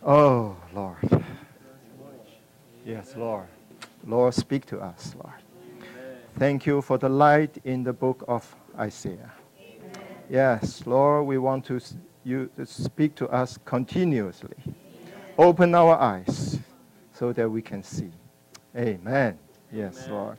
Oh, Lord. Yes, Lord. Lord, speak to us, Lord. Thank you for the light in the book of Isaiah. Yes, Lord, we want you to speak to us continuously. Open our eyes so that we can see. Amen. Yes, Amen. Lord.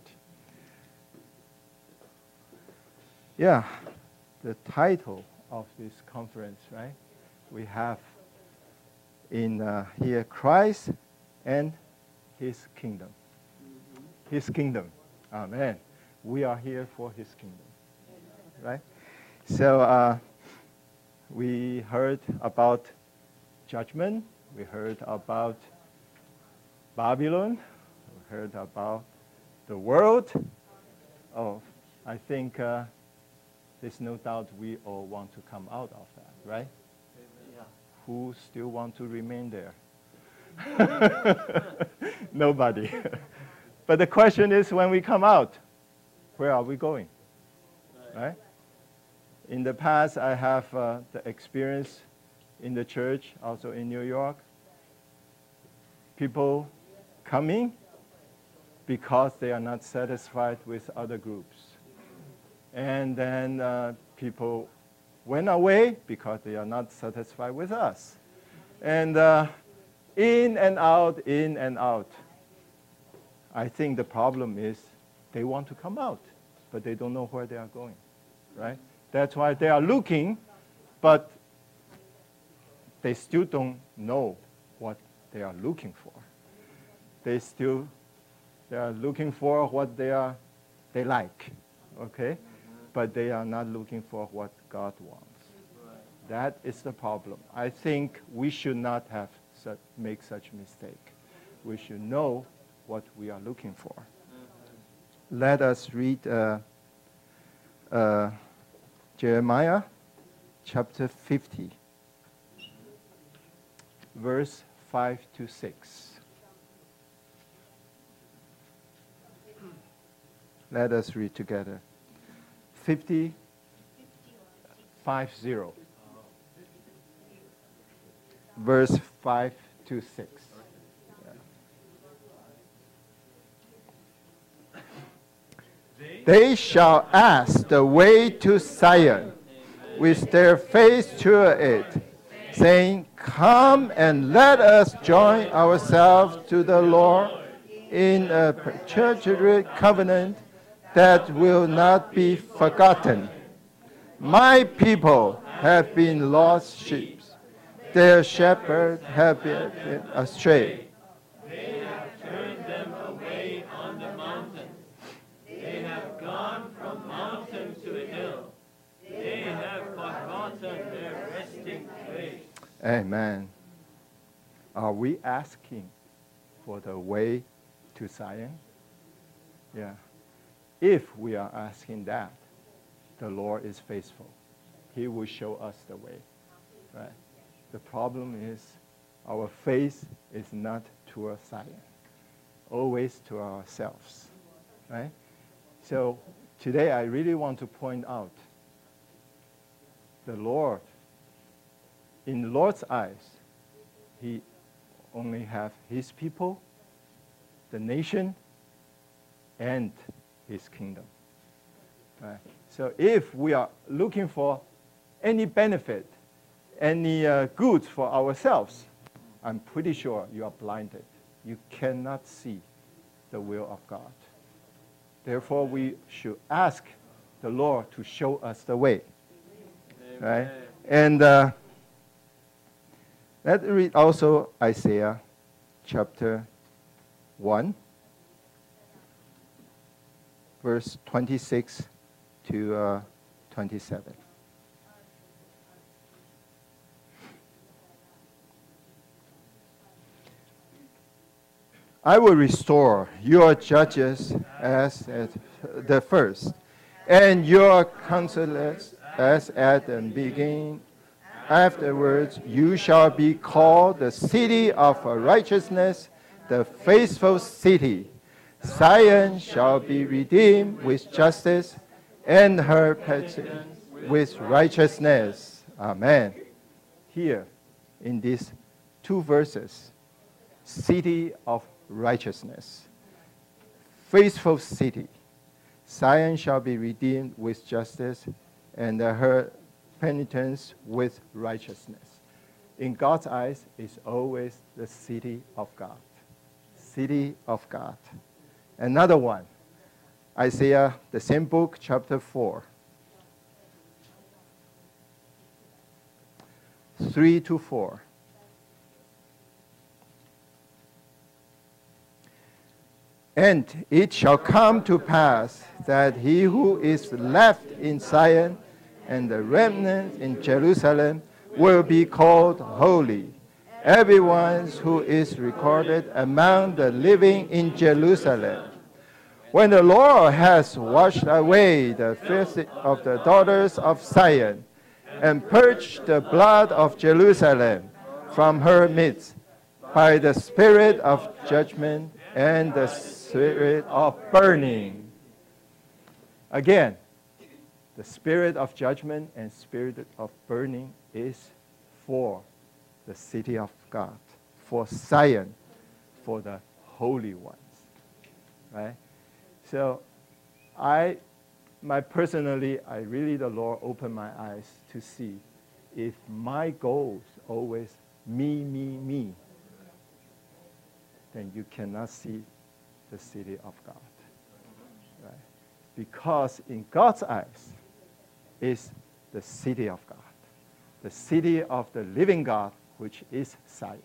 Yeah, the title of this conference, right? We have in here Christ and His kingdom. His kingdom. Amen. We are here for His kingdom. Right? So we heard about judgment. We heard about Babylon. We heard about the world. Oh, I think there's no doubt we all want to come out of that, right? Yeah. Who still want to remain there? Nobody. But the question is, when we come out, where are we going? Right? In the past, I have the experience in the church, also in New York. People coming because they are not satisfied with other groups. And then people went away because they are not satisfied with us. And in and out, in and out. I think the problem is they want to come out, but they don't know where they are going, right? That's why they are looking, but they still don't know what they are looking for. They are looking for what they like, okay? But they are not looking for what God wants. That is the problem. I think we should not have make such mistake. We should know what we are looking for. Let us read Jeremiah chapter 50, verse 5 to 6. Let us read together. 50, 5-0. Verse 5 to 6. They shall ask the way to Zion, with their face to it, saying, Come and let us join ourselves to the Lord in a perpetual covenant that will not be forgotten. My people have been lost sheep. Their shepherds have been astray. They have turned them away on the mountains. They have gone from mountain to hill. They have forgotten their resting place. Amen. Are we asking for the way to Zion? Yeah. If we are asking that, the Lord is faithful. He will show us the way. Right? The problem is our faith is not toward Zion, always to ourselves. Right? So today I really want to point out the Lord, in the Lord's eyes, He only have His people, the nation, and His kingdom. Right? So if we are looking for any benefit, any goods for ourselves, I'm pretty sure you are blinded. You cannot see the will of God. Therefore, we should ask the Lord to show us the way. Amen. Right? And let's read also Isaiah chapter 1, verse 26 to 27. I will restore your judges as at the first, and your counselors as at the beginning. Afterwards, you shall be called the city of righteousness, the faithful city. Zion shall be redeemed with justice, and her petitions with righteousness. Amen. Here, in these two verses. City of righteousness. Faithful city. Zion shall be redeemed with justice, and her penitence with righteousness. In God's eyes, it's always the city of God. City of God. Another one, Isaiah, the same book, chapter 4. 3-4. And it shall come to pass that he who is left in Zion and the remnant in Jerusalem will be called holy, everyone who is recorded among the living in Jerusalem. When the Lord has washed away the filth of the daughters of Zion, and purged the blood of Jerusalem from her midst, by the spirit of judgment and the spirit of burning. Again, the spirit of judgment and spirit of burning is for the city of God, for Zion, for the holy ones. Right? So personally, the Lord opened my eyes to see if my goal is always me, then you cannot see the city of God. Right? Because in God's eyes is the city of God, the city of the living God, which is Zion.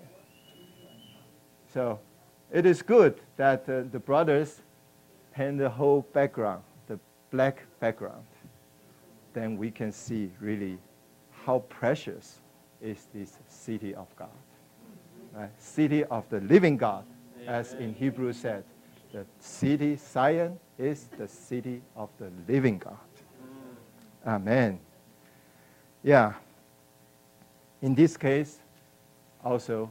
So it is good that the brothers paint the whole background, the black background. Then we can see really how precious is this city of God. Right? City of the living God, as in Hebrew said, the city Zion is the city of the living God. Amen. Yeah. In this case, also,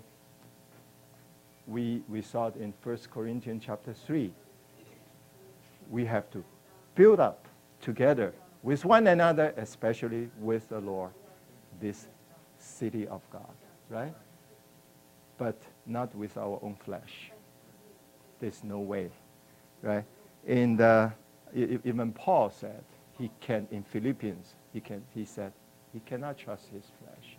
we saw it in 1 Corinthians chapter 3. We have to build up together with one another, especially with the Lord, this city of God, right? But not with our own flesh. There's no way, right? Even Paul said in Philippians, he said he cannot trust his flesh.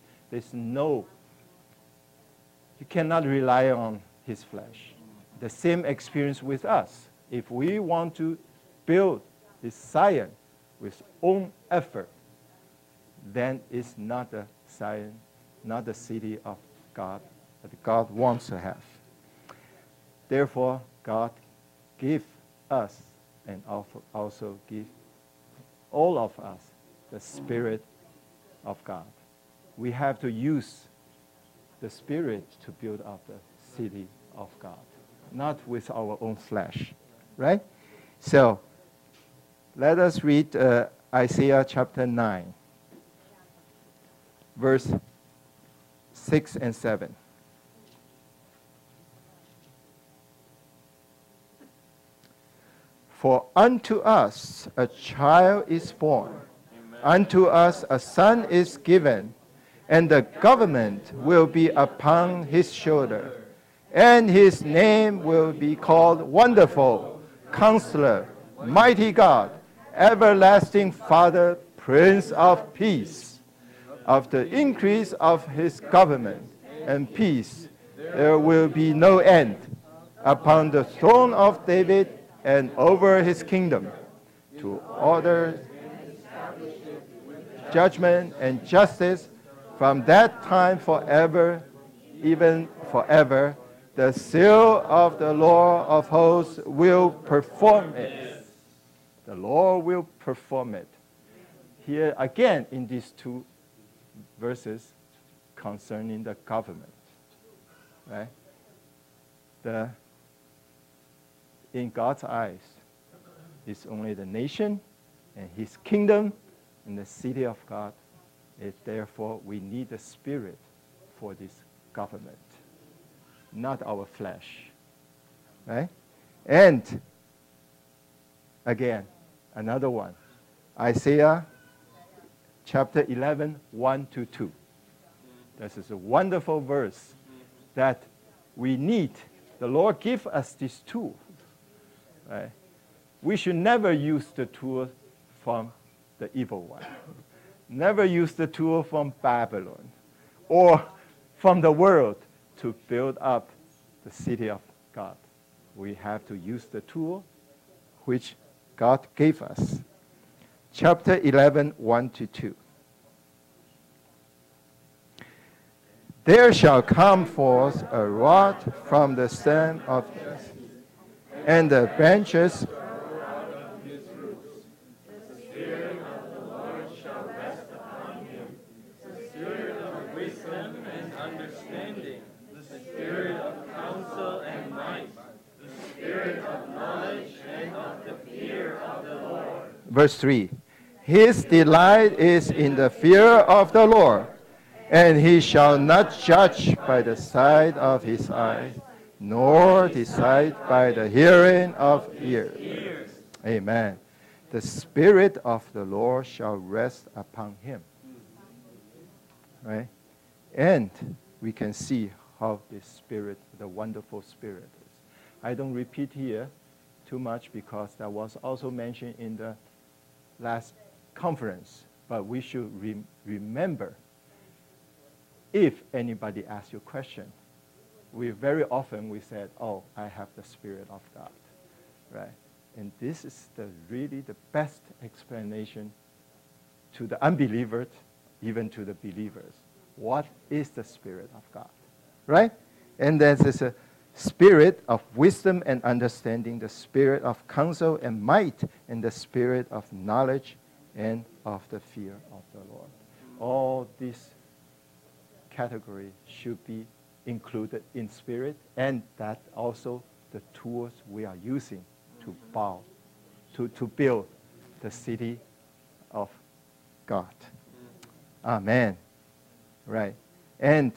You cannot rely on his flesh. The same experience with us. If we want to build this Zion with own effort, then it's not the Zion, not the city of God that God wants to have. Therefore, God give us and also give all of us the Spirit of God. We have to use the Spirit to build up the city of God, not with our own flesh, right? So, let us read Isaiah chapter 9, verse 6 and 7. For unto us a child is born, unto us a son is given, and the government will be upon his shoulder, and his name will be called Wonderful, Counselor, Mighty God, Everlasting Father, Prince of Peace. Of the increase of his government and peace there will be no end, upon the throne of David and over his kingdom, to order judgment and justice from that time forever, even forever. The seal of the Lord of hosts will perform it. The Lord will perform it. Here again in these two verses concerning the government. Right? In God's eyes, it's only the nation and his kingdom and the city of God. Therefore, we need the Spirit for this government, not our flesh. Right? And again, another one. Isaiah chapter 11, 1-2. This is a wonderful verse that we need. The Lord give us this tool. Right? We should never use the tool from the evil one. Never use the tool from Babylon or from the world to build up the city of God. We have to use the tool which God gave us. Chapter 11, 1-2. There shall come forth a rod from the stem of Jesse, and the branches Verse 3, his delight is in the fear of the Lord, and he shall not judge by the sight of his eyes, nor decide by the hearing of ears. Amen. The Spirit of the Lord shall rest upon him. Right? And we can see how this Spirit, the wonderful Spirit is. I don't repeat here too much because that was also mentioned in the last conference, but we should remember, if anybody asks you a question, we very often said, oh, I have the Spirit of God, right? And this is really the best explanation to the unbelievers, even to the believers. What is the Spirit of God, right? And then there's a Spirit of wisdom and understanding, the Spirit of counsel and might, and the Spirit of knowledge and of the fear of the Lord. All these categories should be included in Spirit, and that also the tools we are using to to build the city of God. Amen. Right. And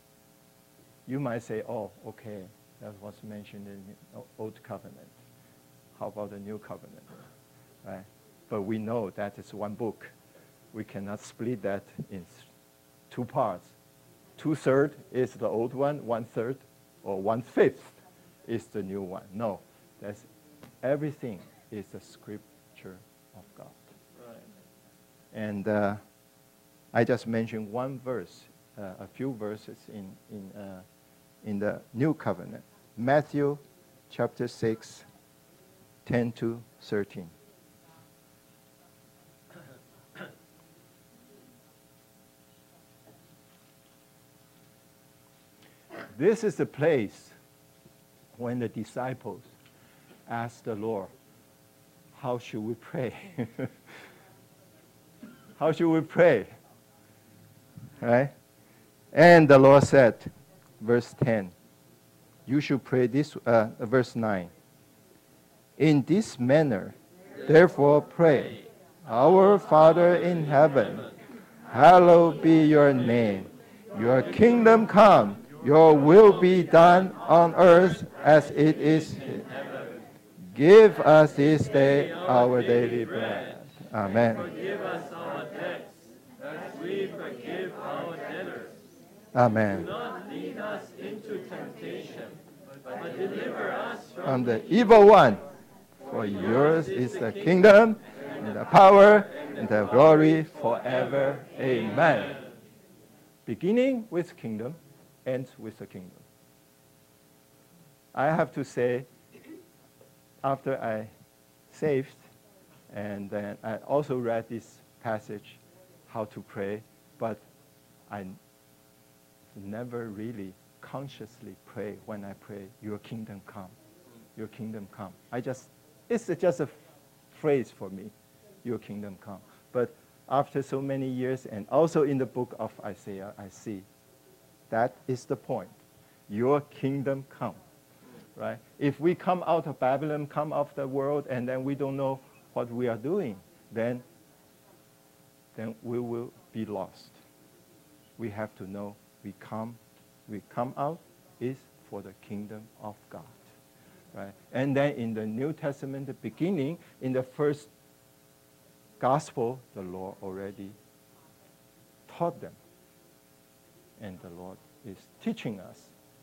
you might say, oh, okay, that was mentioned in the Old Covenant. How about the New Covenant? Right? But we know that it's one book. We cannot split that in two parts. 2/3 is the old one, 1/3 or 1/5 is the new one. No, that's everything is the scripture of God. Right. And I just mentioned one verse, a few verses in the New Covenant. Matthew chapter 6, 10-13. This is the place when the disciples asked the Lord, how should we pray? How should we pray? Right? And the Lord said, verse 10, you should pray this, verse 9. In this manner, therefore pray, our Father in heaven, hallowed be your name. Your kingdom come, your will be done on earth as it is in heaven. Give us this day our daily bread. Amen. Forgive us our debts, as we forgive our debtors. Amen. Do not lead us into temptation, but deliver us From the evil one. For yours is the kingdom, and the power, and the glory forever. Amen. Beginning with kingdom, ends with the kingdom. I have to say, after I saved, and then I also read this passage, how to pray, but I never really consciously pray when I pray, your kingdom come, your kingdom come. It's just a phrase for me, your kingdom come. But after so many years, and also in the book of Isaiah, I see that is the point. Your kingdom come, right? If we come out of Babylon, come out of the world, and then we don't know what we are doing, then we will be lost. We have to know we come out is for the kingdom of God, right? And then in the New Testament, the beginning, in the first gospel, the Lord already taught them. And the Lord is teaching us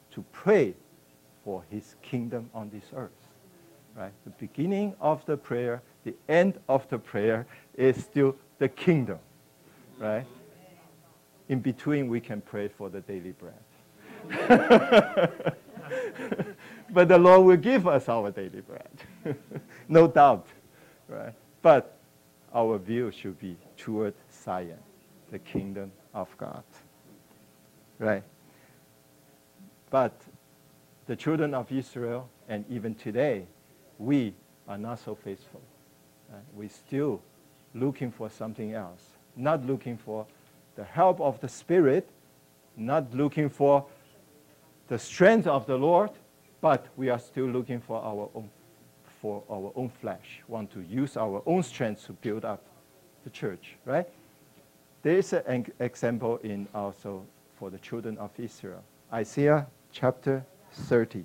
to pray for his kingdom on this earth. Right? The beginning of the prayer, the end of the prayer is still the kingdom. Right? In between, we can pray for the daily bread. But the Lord will give us our daily bread. No doubt. Right? But our view should be toward Zion, the kingdom of God. Right? But the children of Israel, and even today, we are not so faithful. Right? We're still looking for something else, not looking for the help of the Spirit, not looking for the strength of the Lord, but we are still looking for our own flesh, want to use our own strength to build up the church, right? There is an example in also for the children of Israel. Isaiah chapter 30.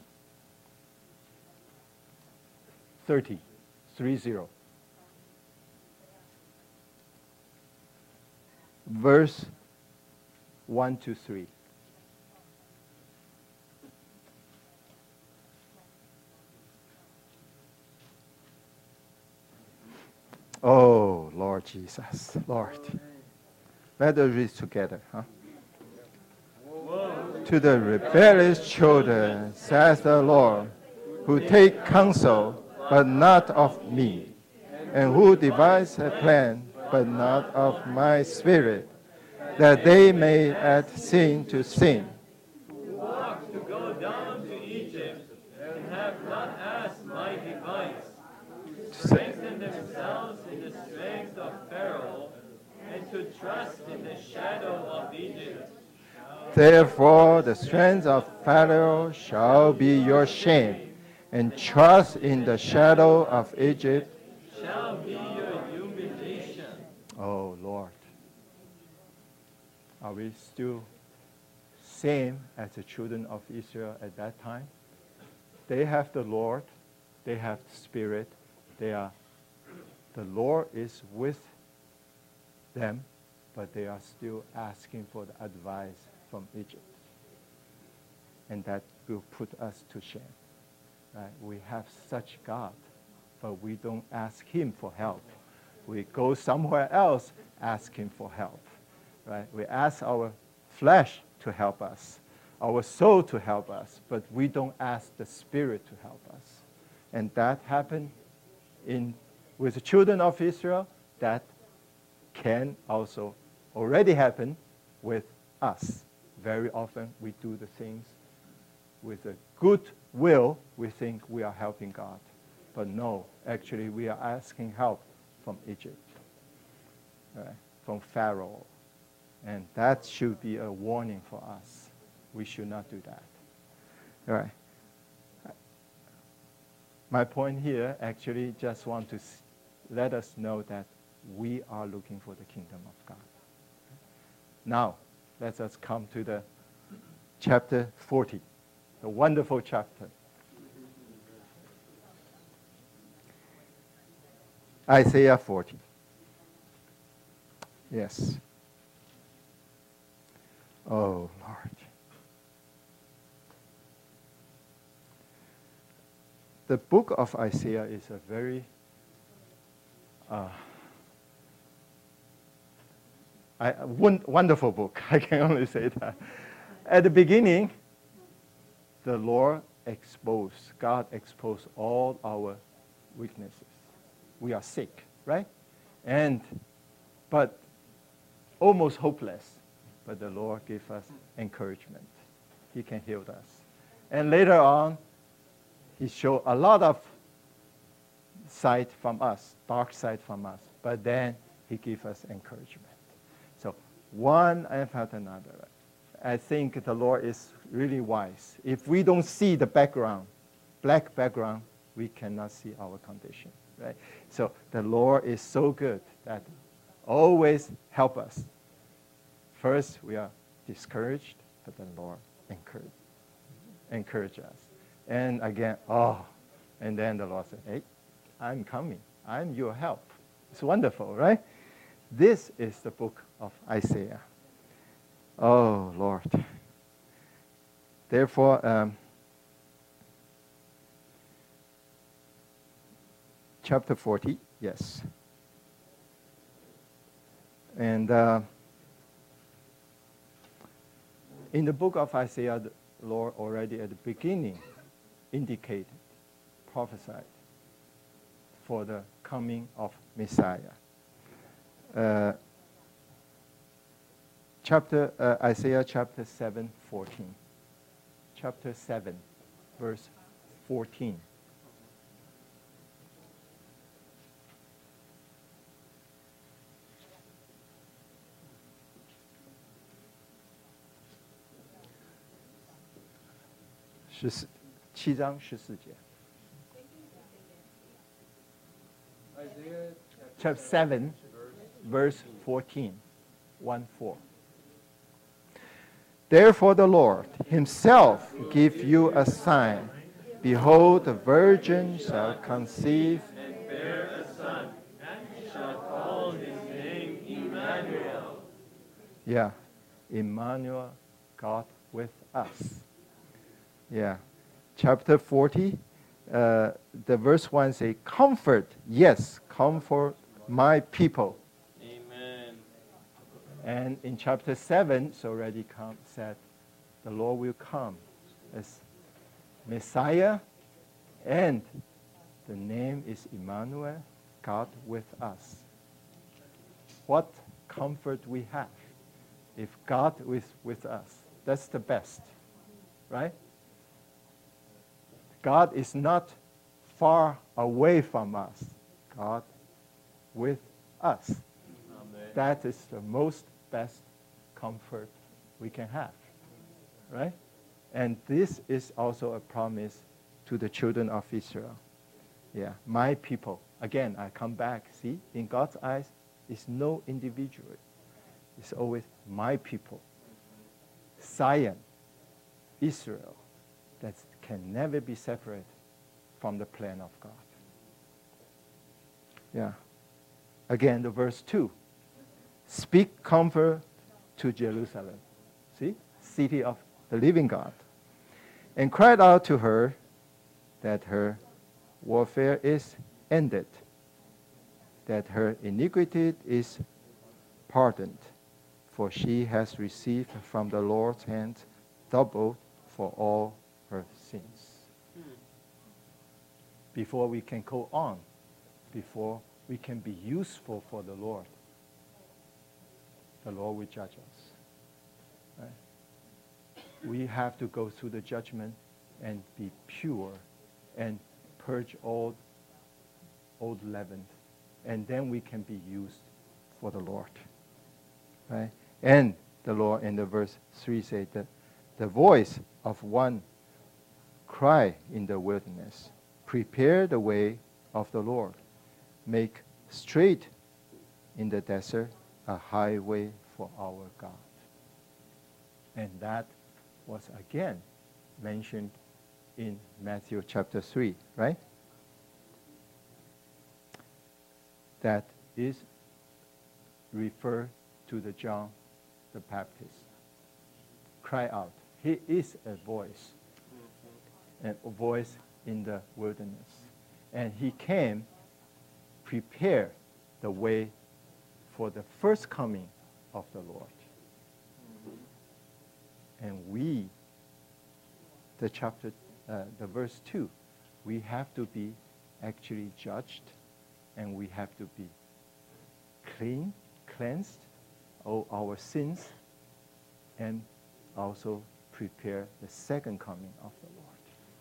30. Verse 1 to 3. Oh, Lord Jesus, Lord. Let us read together. Huh? To the rebellious children, says the Lord, who take counsel, but not of me, and who devise a plan, but not of my spirit, that they may add sin to sin. Who walked to go down to Egypt, and have not asked my advice, to strengthen themselves in the strength of Pharaoh, and to trust in the shadow of Egypt. Therefore the strength of Pharaoh shall be your shame, and trust in the shadow of Egypt shall be your humiliation. Oh, Lord. Are we still same as the children of Israel at that time? They have the Lord, they have the Spirit, the Lord is with them, but they are still asking for the advice from Egypt. And that will put us to shame. Right? We have such God, but we don't ask him for help. We go somewhere else asking for help. Right? We ask our flesh to help us, our soul to help us, but we don't ask the Spirit to help us. And that happened with the children of Israel. That can also already happen with us. Very often we do the things with a good will. We think we are helping God. But no, actually we are asking help from Egypt, right? From Pharaoh. And that should be a warning for us. We should not do that. All right. My point here actually just want to let us know that we are looking for the kingdom of God. Now, let us come to the chapter 40, the wonderful chapter. Isaiah 40. Yes. Oh, Lord. The book of Isaiah is a very wonderful book. I can only say that. At the beginning, the Lord God exposed all our weaknesses. We are sick, right? But almost hopeless. But the Lord gave us encouragement. He can heal us. And later on, he showed a lot of side from us, dark side from us. But then he gave us encouragement. So one after another. I think the Lord is really wise. If we don't see the background, black background, we cannot see our condition, right? So the Lord is so good that always help us. First, we are discouraged, but the Lord encourage us. And again, and then the Lord said, hey, I'm coming. I'm your help. It's wonderful, right? This is the book of Isaiah. Oh, Lord. Therefore, chapter 40, yes. And in the book of Isaiah, the Lord already at the beginning indicated, prophesied for the coming of Messiah. Isaiah chapter 7, 14. Chapter 7, verse 14. Chapter 7, verse 14. 1:4. Therefore the Lord himself give you a sign. Behold, the virgin shall conceive and bear a son, and shall call his name Emmanuel. Yeah, Emmanuel, God with us. Yeah, chapter 40, the verse 1 say, comfort, yes, comfort my people. Amen. And in chapter 7, it's already said, the Lord will come as Messiah, and the name is Emmanuel, God with us. What comfort we have if God is with us. That's the best, right? God is not far away from us. God with us. Amen. That is the most best comfort we can have, right? And this is also a promise to the children of Israel. Yeah, my people. Again, I come back. See, in God's eyes, it's no individual. It's always my people. Zion, Israel, that can never be separated from the plan of God. Yeah. Again, the verse 2. Speak comfort to Jerusalem. See? City of the living God. And cried out to her that her warfare is ended, that her iniquity is pardoned, for she has received from the Lord's hand double for all her sins. Before we can go on, before we can be useful for the Lord will judge us. Right? We have to go through the judgment and be pure and purge all old leaven, and then we can be used for the Lord. Right? And the Lord in the verse 3 said that the voice of one cry in the wilderness, prepare the way of the Lord, make straight in the desert a highway for our God. And that was again mentioned in Matthew chapter 3, right? That is referred to the John the Baptist. Cry out. He is a voice, a voice in the wilderness. And he came prepare the way for the first coming of the Lord. And we, the verse 2, we have to be actually judged, and we have to be cleansed of our sins, and also prepare the second coming of the Lord.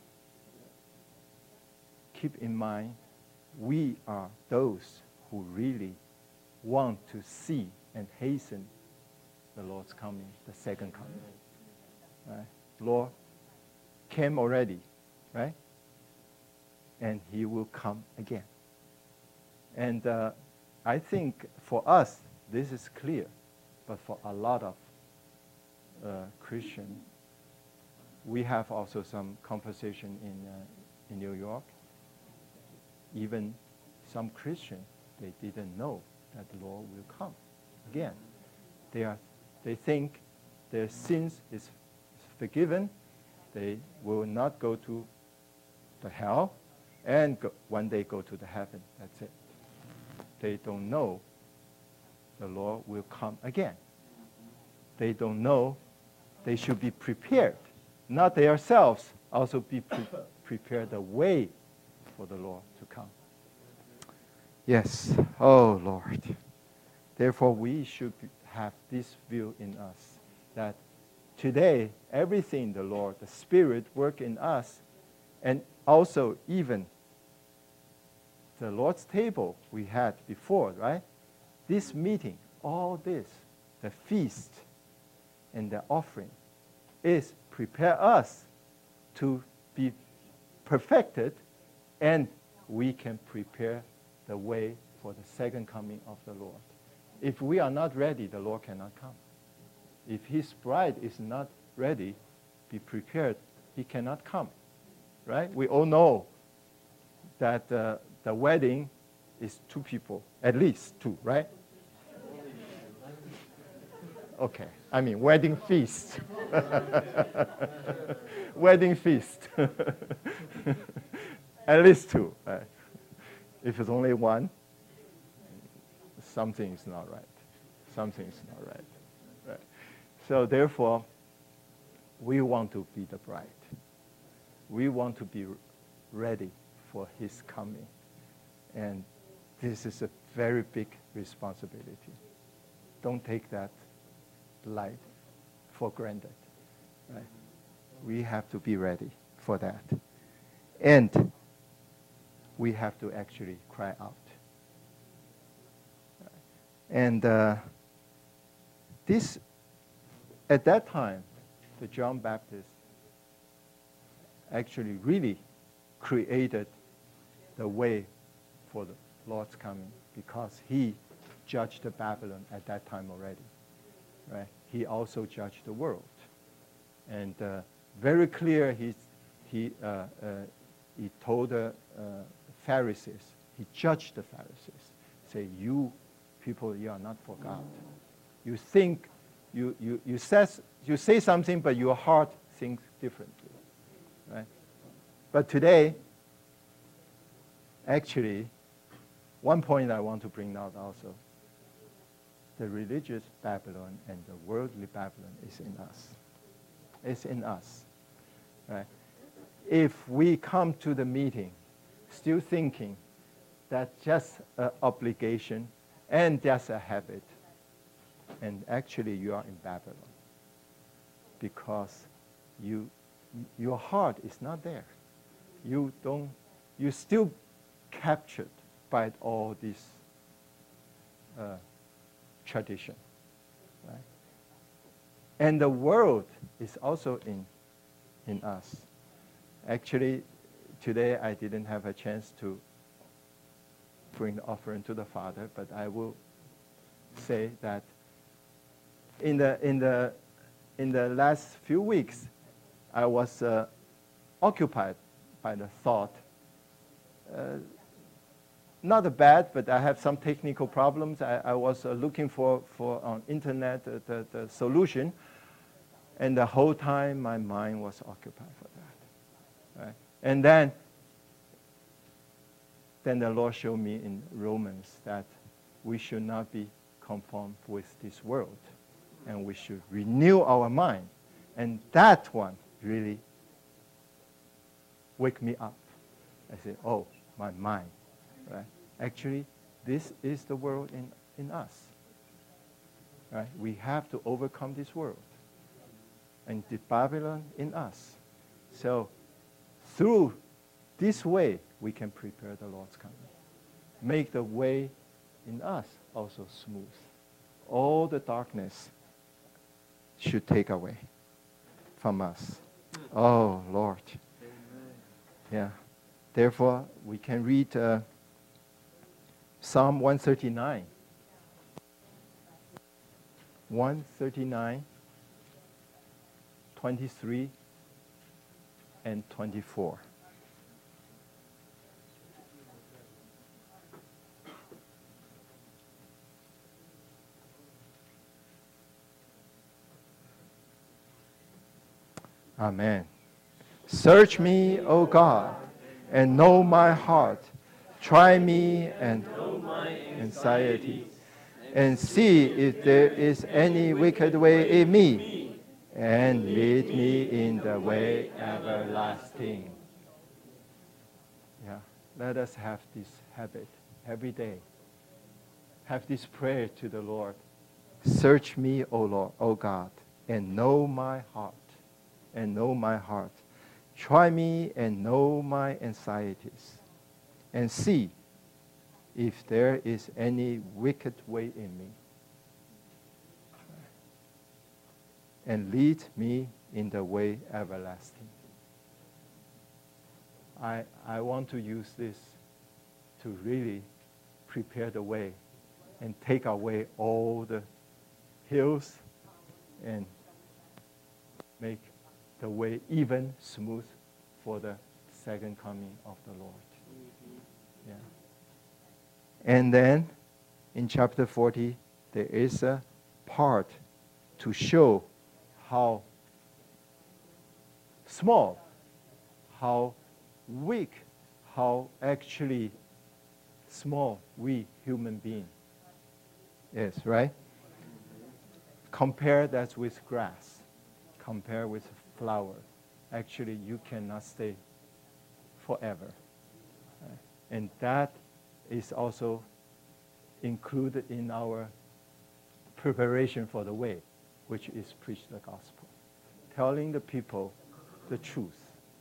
Keep in mind, we are those who really want to see and hasten the Lord's coming, the second coming. Right? Lord came already, right? And he will come again. And I think for us, this is clear. But for a lot of Christians, we have also some conversation in New York. Even some Christians, they didn't know that the Lord will come again. They think their sins is forgiven, They will not go to the hell and one day go to the heaven. That's it. They don't know the Lord will come again. They don't know they should be prepared. Not themselves, also be prepared the way for the Lord to come. Yes, oh Lord. Therefore, we should have this view in us, that today, everything the Lord, the Spirit work in us, and also even the Lord's table we had before, right? This meeting, all this, the feast and the offering, is prepare us to be perfected, and we can prepare the way for the second coming of the Lord. If we are not ready, the Lord cannot come. If his bride is not ready, be prepared, he cannot come. Right? We all know that the wedding is two people, at least two, right? Okay, I mean wedding feast. Wedding feast. At least two. Right? If it's only one, something is not right. Something is not right. Right? So therefore, we want to be the bride. We want to be ready for his coming. And this is a very big responsibility. Don't take that light for granted. Right? We have to be ready for that. And we have to actually cry out. And this, at that time, the John Baptist actually really created the way for the Lord's coming, because he judged Babylon at that time already. Right? He also judged the world. And very clear, he told the Pharisees, he judged the Pharisees, say, you people, you are not for God. You think, you say something, but your heart thinks differently. Right? But today, actually, one point I want to bring out also, the religious Babylon and the worldly Babylon is in us. It's in us. Right? If we come to the meeting still thinking that's just an obligation and just a habit, and actually you are in Babylon, because your heart is not there. You're still captured by all this tradition, right? And the world is also in us. Actually, today I didn't have a chance to bring the offering to the Father, but I will say that in the last few weeks, I was occupied by the thought, not bad, but I have some technical problems. I was looking for on internet the solution, and the whole time my mind was occupied for that. Right? And then the Lord showed me in Romans that we should not be conformed with this world, and we should renew our mind. And that one really wake me up. I said, oh, my mind. Right? Actually, this is the world in us. Right? We have to overcome this world. And the Babylon in us. So through this way, we can prepare the Lord's coming. Make the way in us also smooth. All the darkness should take away from us. Oh, Lord. Yeah. Therefore, we can read Psalm 139. 139, 23, and 24. Amen. Search me, O God, and know my heart. Try me and know my anxieties, and see if there is any wicked way in me, and lead me in the way everlasting. Yeah, let us have this habit every day. Have this prayer to the Lord. Search me, O Lord, O God, and know my heart, and know my heart. Try me and know my anxieties, and see if there is any wicked way in me, and lead me in the way everlasting. I want to use this to really prepare the way and take away all the hills and make the way even smooth for the second coming of the Lord. Yeah. And then in chapter 40, there is a part to show how small, how weak, how actually small we human beings is, right? Compare that with grass. Compare with flower. Actually, you cannot stay forever. Right? And that is also included in our preparation for the way, which is preach the gospel. Telling the people the truth.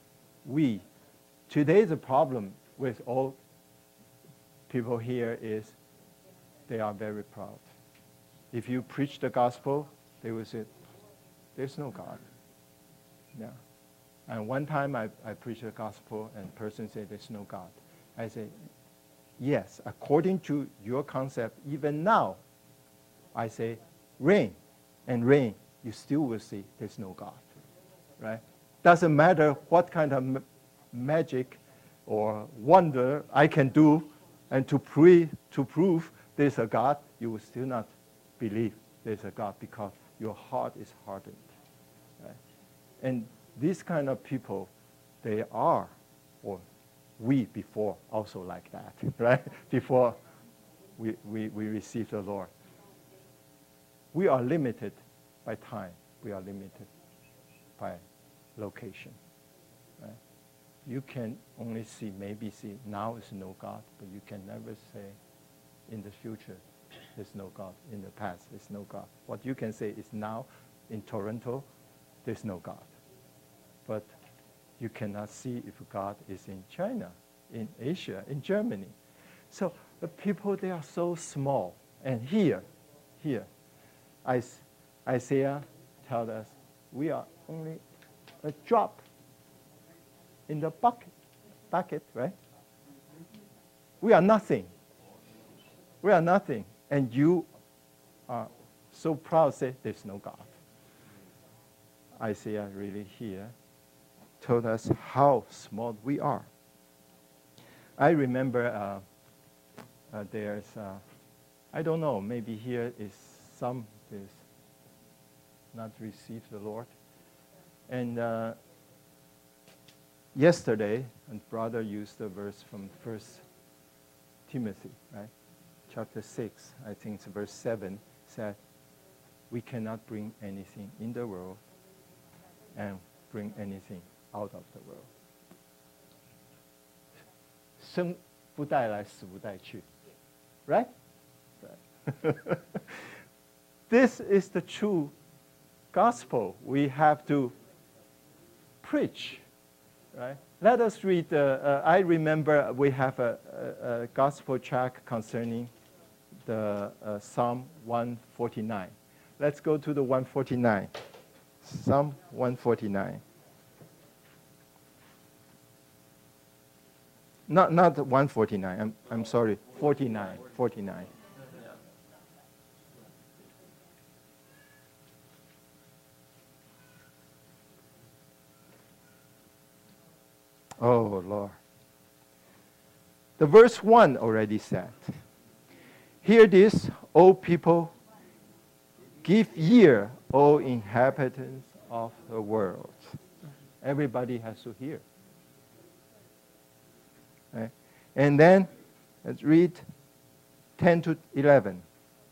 Today the problem with all people here is they are very proud. If you preach the gospel, they will say, there's no God. Yeah. And one time I preached the gospel and a person said, there's no God. I say, yes, according to your concept, even now, I say, rain, and rain, you still will see there's no God, right? Doesn't matter what kind of magic or wonder I can do, and to prove there's a God, you will still not believe there's a God because your heart is hardened. Right? And these kind of people, they are, or we before also like that, right? Before we receive the Lord. We are limited by time. We are limited by location. Right? You can only maybe see now is no God, but you can never say in the future there's no God. In the past, there's no God. What you can say is now in Toronto, there's no God. But you cannot see if God is in China, in Asia, in Germany. So the people, they are so small. And here, Isaiah tells us we are only a drop in the bucket, right? We are nothing. We are nothing. And you are so proud to say there's no God. Isaiah really here told us how small we are. I remember there's, I don't know, maybe here is some is not received the Lord. And yesterday, a brother used a verse from 1 Timothy, right? Chapter 6, I think it's verse 7, said, we cannot bring anything in the world and bring anything out of the world. 生不带来，死不带去. Right? This is the true gospel we have to preach. Right? Let us read, I remember we have a gospel tract concerning the Psalm 149. Let's go to the 149. Psalm 149. Not 149, I'm sorry, 49. Oh, Lord. The verse 1 already said, hear this, O people, give ear, O inhabitants of the world. Everybody has to hear. Right? And then, let's read 10 to 11.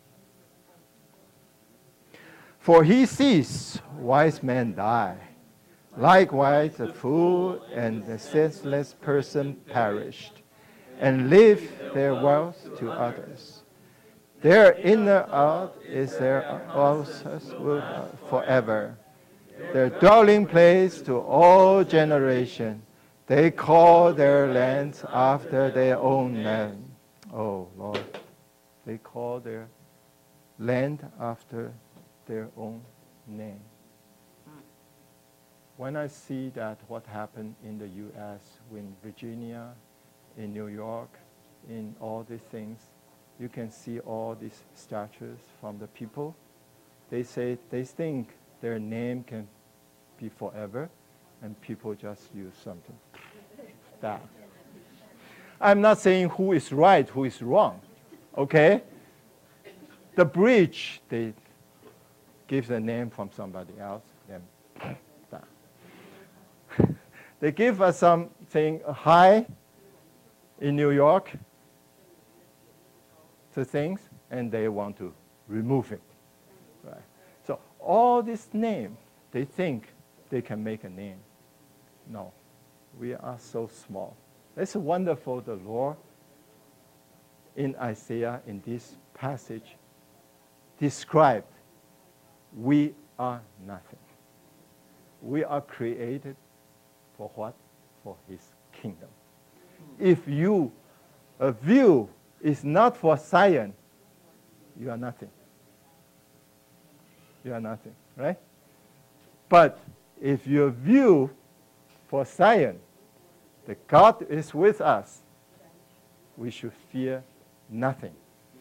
For he sees wise men die. Likewise, the fool and the senseless person perished, and leave their wealth to others. Their inner out is their houses forever, their dwelling place to all generation. They call their lands after their own name. Oh, Lord. They call their land after their own name. When I see that what happened in the U.S., in Virginia, in New York, in all these things, you can see all these statues from the people. They say they think their name can be forever, and people just use something. That. I'm not saying who is right, who is wrong. Okay? The bridge, they give the name from somebody else. Then that. They give us something high in New York to things, and they want to remove it. Right? So all this name, they think they can make a name. No, we are so small. It's wonderful the Lord in Isaiah, in this passage, described we are nothing. We are created for what? For his kingdom. If a view is not for Zion, you are nothing. You are nothing, right? But if your view for Zion, that God is with us, we should fear nothing.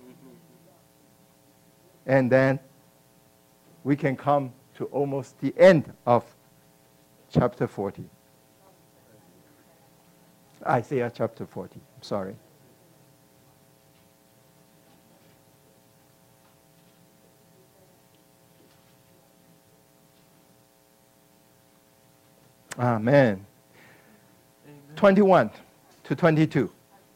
And then we can come to almost the end of chapter 40. Isaiah chapter 40, sorry. Amen. 21 to 22.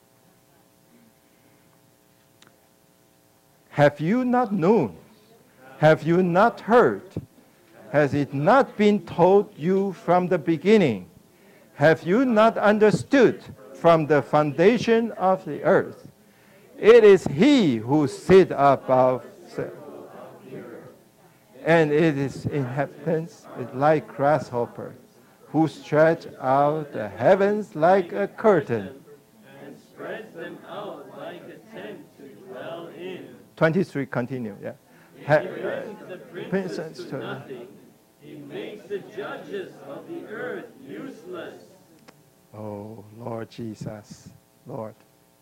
Have you not known? Have you not heard? Has it not been told you from the beginning? Have you not understood from the foundation of the earth? It is he who sits above the earth, and it is inhabitants like grasshopper, who stretch out the heavens like a curtain, and spreads them out like a tent to dwell in. 23, continue, yeah. He brings the princes to nothing. He makes the judges of the earth useless. Oh, Lord Jesus, Lord.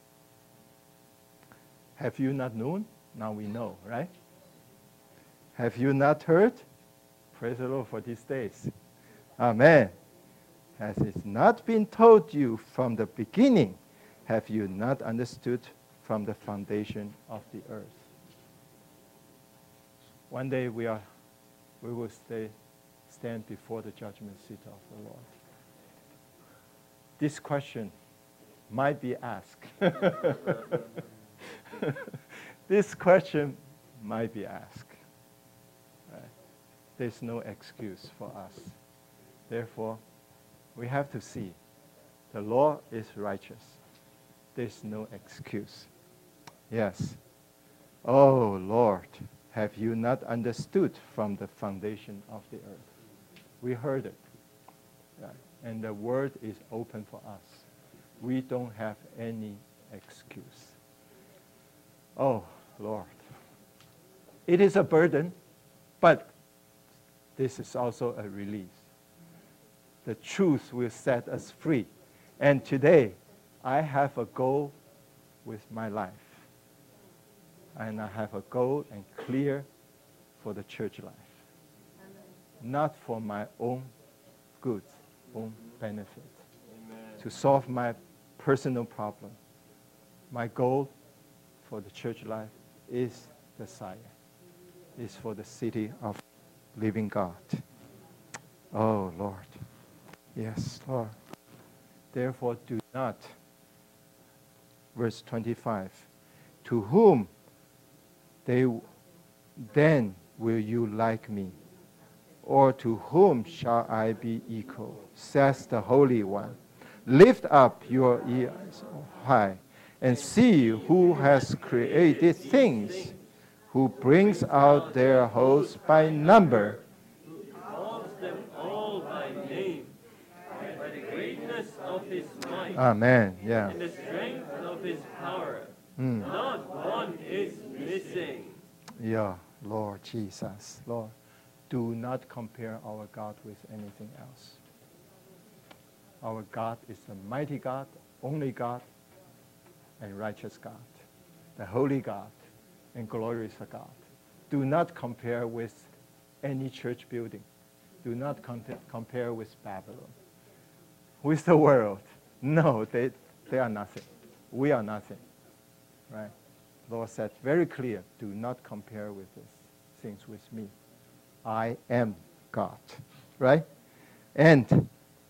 Have you not known? Now we know, right? Have you not heard? Praise the Lord for these days. Amen. Has it not been told you from the beginning? Have you not understood from the foundation of the earth? One day we will stand before the judgment seat of the Lord. This question might be asked. This question might be asked. Right? There's no excuse for us. Therefore, we have to see the law is righteous. There's no excuse. Yes. Oh, Lord, have you not understood from the foundation of the earth? We heard it. Right? And the word is open for us. We don't have any excuse. Oh, Lord. It is a burden, but this is also a release. The truth will set us free. And today, I have a goal with my life. And I have a goal and clear for the church life. Not for my own good, own benefit. Amen. To solve my personal problem. My goal for the church life is the Zion. Is for the city of living God. Oh, Lord. Yes, Lord. Therefore, do not, verse 25, to whom then will you like me? Or to whom shall I be equal? Says the Holy One. Lift up your ears high and see who has created things, who brings out their hosts by number. Calls them all by name, by the greatness of his might Amen. Yeah. and the strength of his power. Not one is missing. Yeah, Lord Jesus. Lord, do not compare our God with anything else. Our God is the mighty God, only God, and righteous God, the holy God, and glorious God. Do not compare with any church building. Do not compare with Babylon, with the world. No, they are nothing. We are nothing, right? Lord said very clear, do not compare with these things with me. I am God, right? And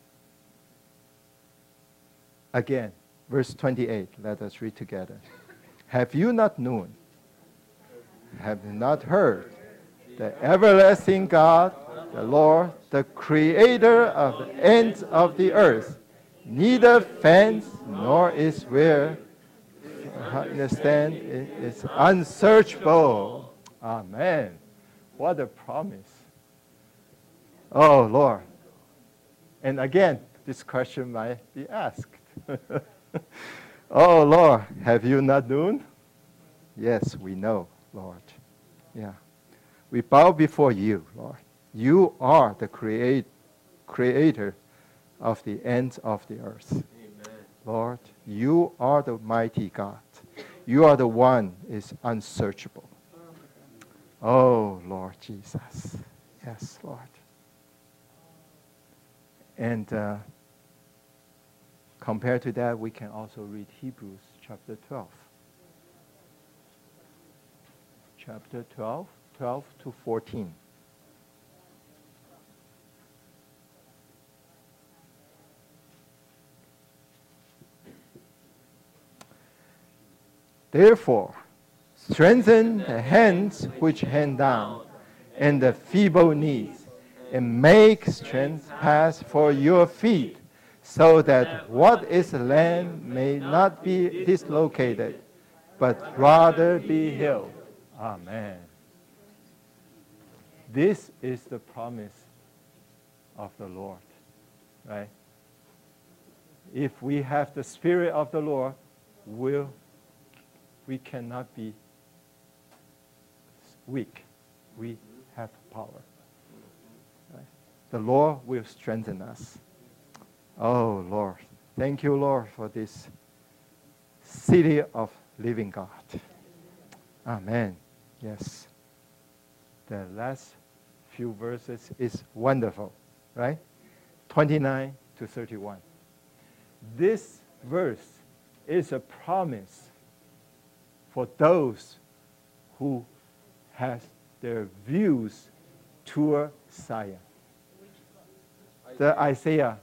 again, verse 28, let us read together. Have you not known? Have you not heard? The everlasting God, the Lord, the creator of the ends of the earth, neither faints nor is weary. Understand, it is unsearchable. Amen. What a promise. Oh, Lord. And again, this question might be asked. Oh, Lord, have you not known? Yes, we know, Lord. Yeah. We bow before you, Lord. You are the creator of the ends of the earth. Amen. Lord, you are the mighty God. You are the one is unsearchable. Oh, Lord Jesus. Yes, Lord. And compared to that, we can also read Hebrews chapter 12. Chapter 12, 12 to 14. Therefore, strengthen the hands which hang down, and the feeble knees, and make strength pass for your feet, so that what is lame may not be dislocated, but rather be healed. Amen. This is the promise of the Lord, right? If we have the Spirit of the Lord, we cannot be weak. We have power. Right? The Lord will strengthen us. Oh, Lord. Thank you, Lord, for this city of living God. Amen. Yes. The last few verses is wonderful, right? 29 to 31. This verse is a promise for those who have their views toward Zion. The Isaiah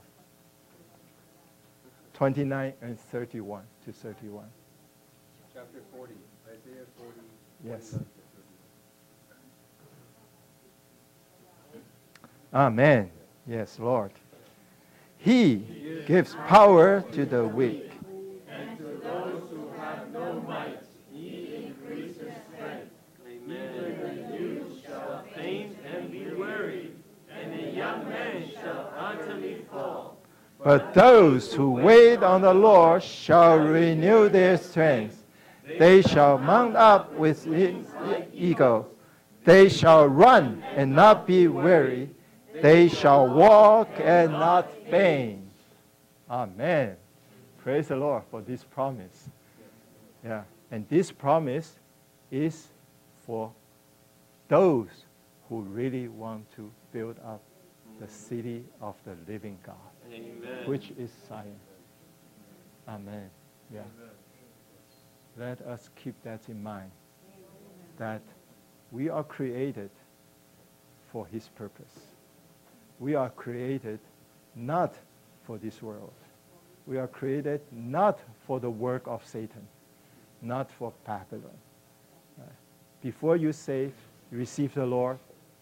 29 and 31 to 31. Chapter 40, Isaiah 40. Yes. Amen. Yes, Lord. He gives power to the weak. And to those who have no might, he increases strength. Amen. Even the youth shall faint and be weary, and the young man shall utterly fall. But those who wait on the Lord shall renew their strength. They shall mount up with eagles. They shall run and not be weary. They shall walk and not faint. Amen. Praise the Lord for this promise. Yeah. And this promise is for those who really want to build up the city of the living God. Amen. Which is Zion. Amen. Yeah. Let us keep that in mind. That we are created for His purpose. We are created not for this world. We are created not for the work of Satan, not for Babylon. Right? Before you receive the Lord,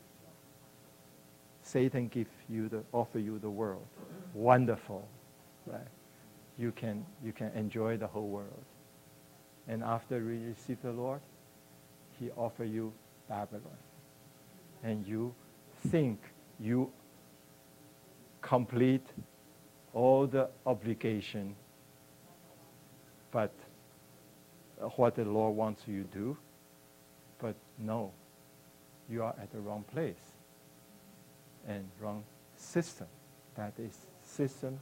Satan offer you the world. Wonderful, right? You can enjoy the whole world. And after you receive the Lord, he offer you Babylon. And you think you complete all the obligation, but what the Lord wants you to do, but no, you are at the wrong place and wrong system. That is system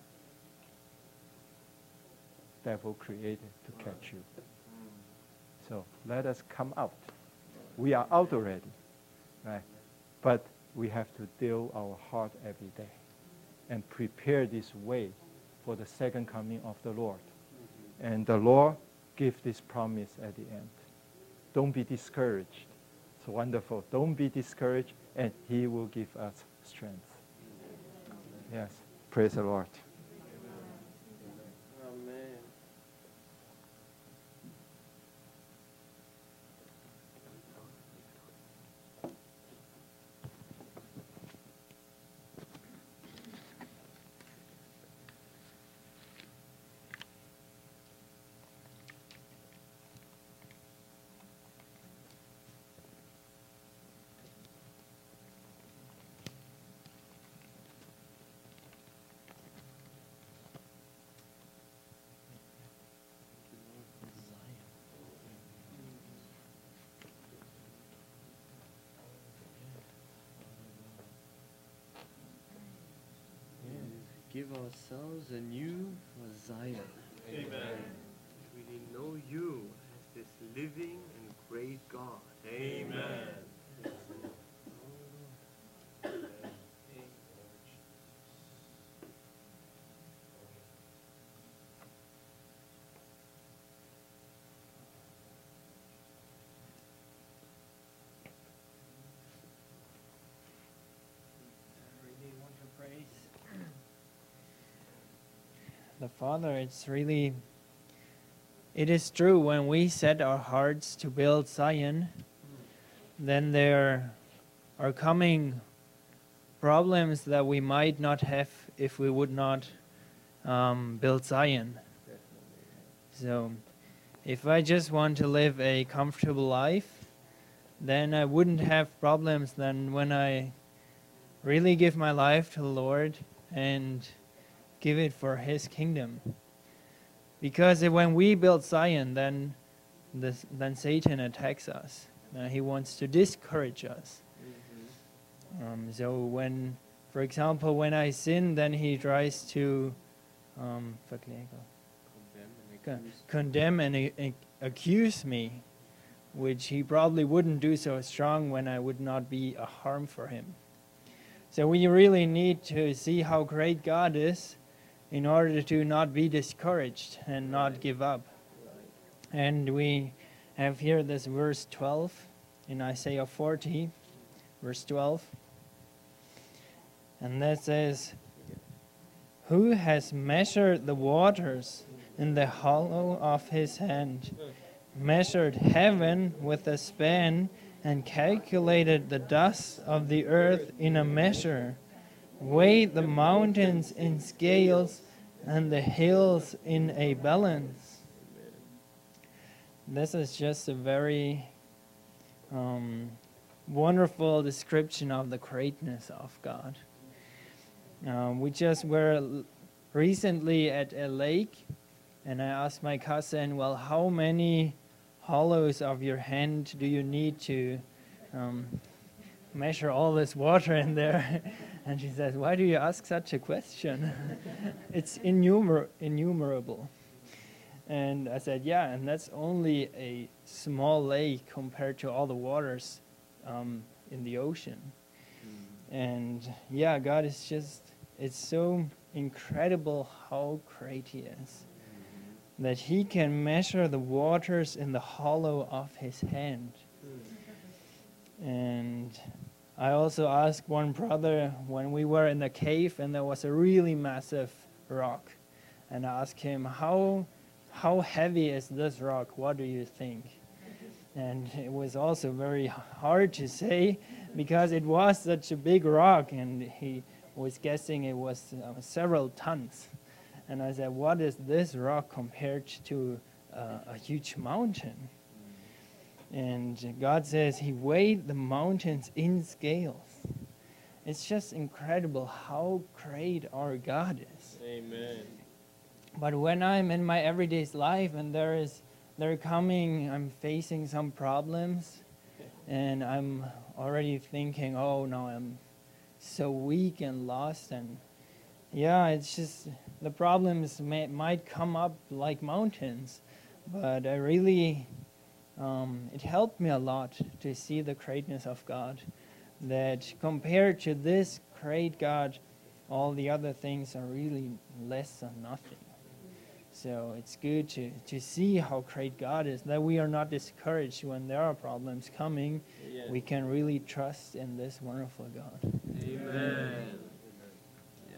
devil created to catch you. So let us come out. We are out already, right? But we have to deal our heart every day and prepare this way for the second coming of the Lord. And the Lord give this promise at the end. Don't be discouraged. It's wonderful. Don't be discouraged, and he will give us strength. Yes. Praise the Lord. Amen. Give ourselves anew for Zion. Amen. We know you as this living and great God. Amen. The Father, it is true when we set our hearts to build Zion, then there are coming problems that we might not have if we would not build Zion. So if I just want to live a comfortable life, then I wouldn't have problems than when I really give my life to the Lord and give it for his kingdom. Because when we build Zion, then Satan attacks us. He wants to discourage us. So when, for example, when I sin, then he tries to condemn and accuse me, which he probably wouldn't do so strong when I would not be a harm for him. So we really need to see how great God is in order to not be discouraged and not give up. And we have here this verse 12 in Isaiah 40, verse 12. And that says, "Who has measured the waters in the hollow of his hand, measured heaven with a span, and calculated the dust of the earth in a measure, weighed the mountains in scales and the hills in a balance." This is just a very wonderful description of the greatness of God. We just were recently at a lake, and I asked my cousin, well, how many hollows of your hand do you need to measure all this water in there? And she says, why do you ask such a question? It's innumerable. And I said, yeah, and that's only a small lake compared to all the waters in the ocean. And yeah, God is just, it's so incredible how great he is. That he can measure the waters in the hollow of his hand. And I also asked one brother when we were in the cave and there was a really massive rock and asked him, how heavy is this rock? What do you think? And it was also very hard to say because it was such a big rock, and he was guessing it was several tons. And I said, what is this rock compared to a huge mountain? And God says he weighed the mountains in scales. It's just incredible how great our God is. Amen. But when I'm in my everyday life and I'm facing some problems, and I'm already thinking, oh no, I'm so weak and lost, and yeah, it's just the problems might come up like mountains, but I really, it helped me a lot to see the greatness of God, that compared to this great God, all the other things are really less than nothing. So it's good to see how great God is, that we are not discouraged when there are problems coming. Yes. We can really trust in this wonderful God. Amen. Yeah.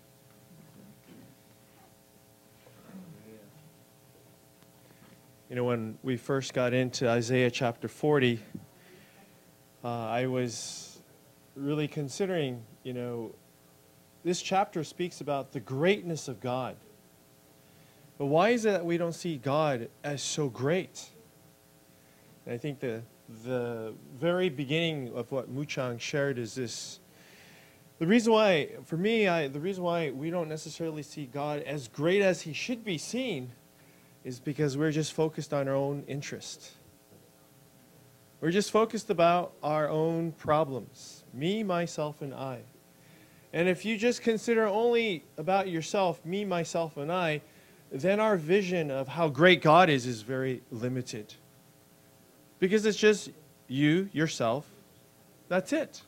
You know, when we first got into Isaiah chapter 40, I was really considering, this chapter speaks about the greatness of God. But why is it that we don't see God as so great? And I think the very beginning of what Muchang shared is this. The reason why, for me, the reason why we don't necessarily see God as great as he should be seen is because we're just focused on our own interest. We're just focused about our own problems. Me, myself, and I. And if you just consider only about yourself, me, myself, and I, then our vision of how great God is very limited. Because it's just you, yourself, that's it.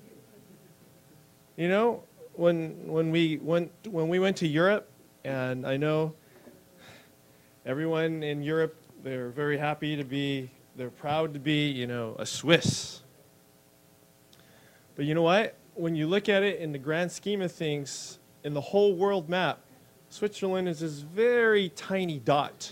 When we went to Europe, and I know everyone in Europe, they're very happy to be, they're proud to be, a Swiss. But you know what? When you look at it in the grand scheme of things, in the whole world map, Switzerland is this very tiny dot.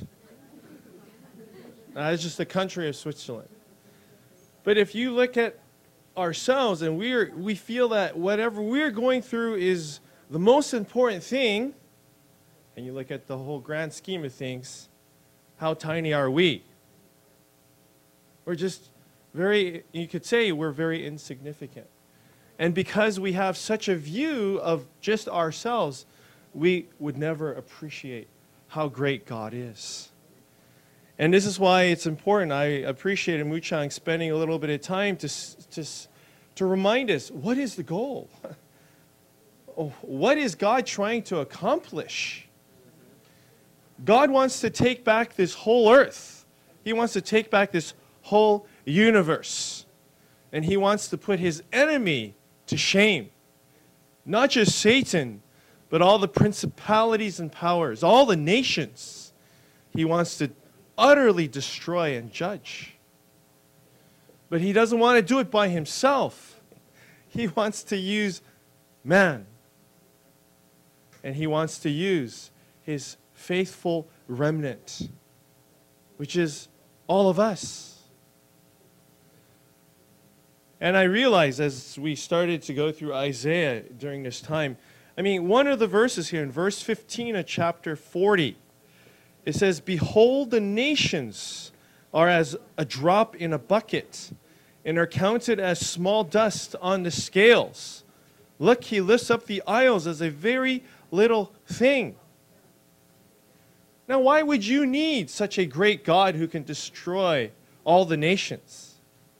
It's just the country of Switzerland. But if you look at ourselves and we feel that whatever we're going through is the most important thing, and you look at the whole grand scheme of things, how tiny are we? We're just you could say we're very insignificant. And because we have such a view of just ourselves, we would never appreciate how great God is. And this is why it's important. I appreciated Muchang spending a little bit of time to remind us, what is the goal? What is God trying to accomplish? God wants to take back this whole earth. He wants to take back this whole universe. And he wants to put his enemy to shame. Not just Satan, but all the principalities and powers, all the nations. He wants to utterly destroy and judge. But he doesn't want to do it by himself. He wants to use man. And he wants to use his faithful remnant, which is all of us. And I realized as we started to go through Isaiah during this time, one of the verses here in verse 15 of chapter 40, it says, "Behold, the nations are as a drop in a bucket, and are counted as small dust on the scales. Look, he lifts up the isles as a very little thing." Now, why would you need such a great God who can destroy all the nations?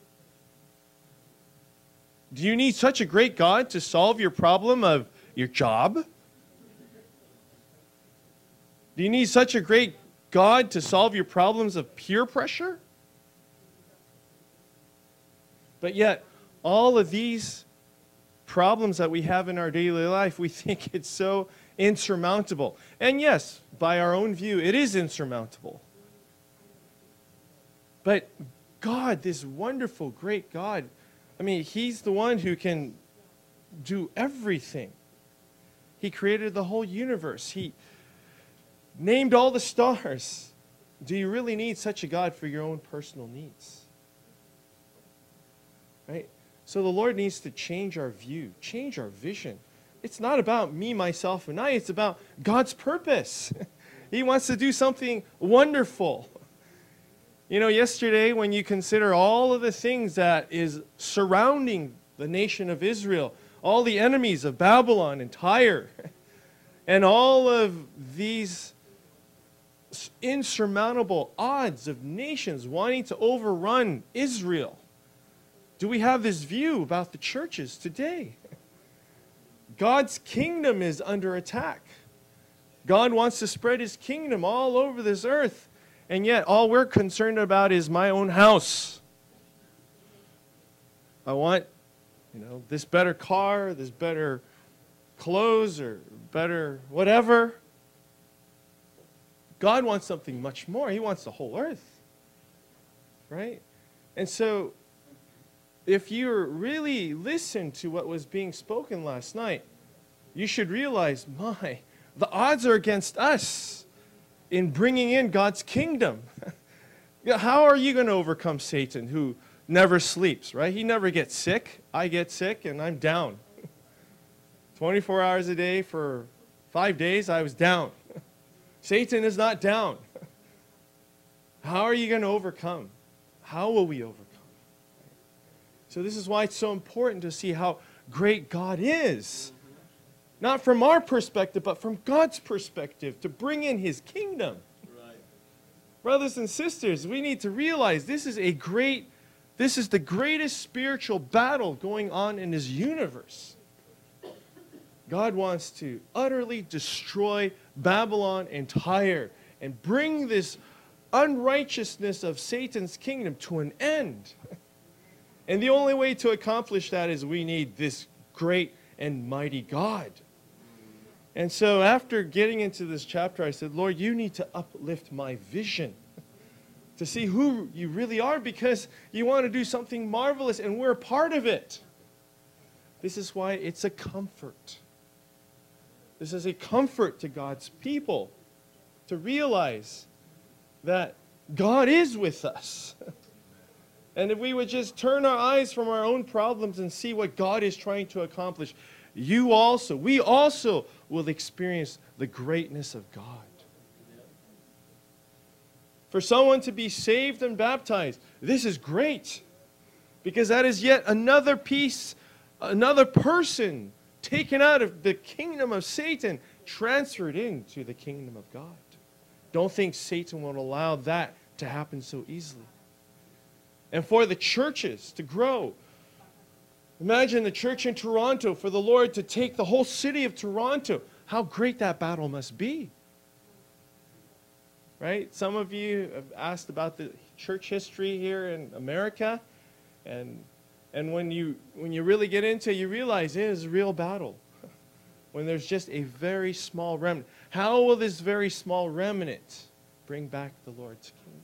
Do you need such a great God to solve your problem of your job? Do you need such a great God to solve your problems of peer pressure? But yet, all of these problems that we have in our daily life, we think it's so insurmountable. And yes, by our own view, it is insurmountable. But God, this wonderful, great God, he's the one who can do everything. He created the whole universe. He named all the stars. Do you really need such a God for your own personal needs? Right? So the Lord needs to change our view, change our vision. It's not about me, myself, and I. It's about God's purpose. He wants to do something wonderful. You know, yesterday when you consider all of the things that is surrounding the nation of Israel, all the enemies of Babylon and Tyre, and all of these insurmountable odds of nations wanting to overrun Israel, do we have this view about the churches today? God's kingdom is under attack. God wants to spread his kingdom all over this earth, and yet all we're concerned about is my own house. I want, this better car, this better clothes, or better whatever. God wants something much more. He wants the whole earth, right? And so, if you really listen to what was being spoken last night, you should realize, the odds are against us in bringing in God's kingdom. How are you going to overcome Satan, who never sleeps, right? He never gets sick. I get sick and I'm down. 24 hours a day for 5 days, I was down. Satan is not down. How are you going to overcome? How will we overcome? So this is why it's so important to see how great God is. Not from our perspective, but from God's perspective, to bring in his kingdom. Right. Brothers and sisters, we need to realize this is the greatest spiritual battle going on in this universe. God wants to utterly destroy Babylon and Tyre and bring this unrighteousness of Satan's kingdom to an end. And the only way to accomplish that is we need this great and mighty God. And so after getting into this chapter, I said, Lord, you need to uplift my vision to see who you really are, because you want to do something marvelous and we're a part of it. This is why it's a comfort. This is a comfort to God's people to realize that God is with us. And if we would just turn our eyes from our own problems and see what God is trying to accomplish, we also will experience the greatness of God. For someone to be saved and baptized, this is great, because that is yet another piece, another person taken out of the kingdom of Satan, transferred into the kingdom of God. Don't think Satan will allow that to happen so easily. And for the churches to grow. Imagine the church in Toronto, for the Lord to take the whole city of Toronto. How great that battle must be. Right? Some of you have asked about the church history here in America. And when you really get into it, you realize it is a real battle. When there's just a very small remnant. How will this very small remnant bring back the Lord's kingdom?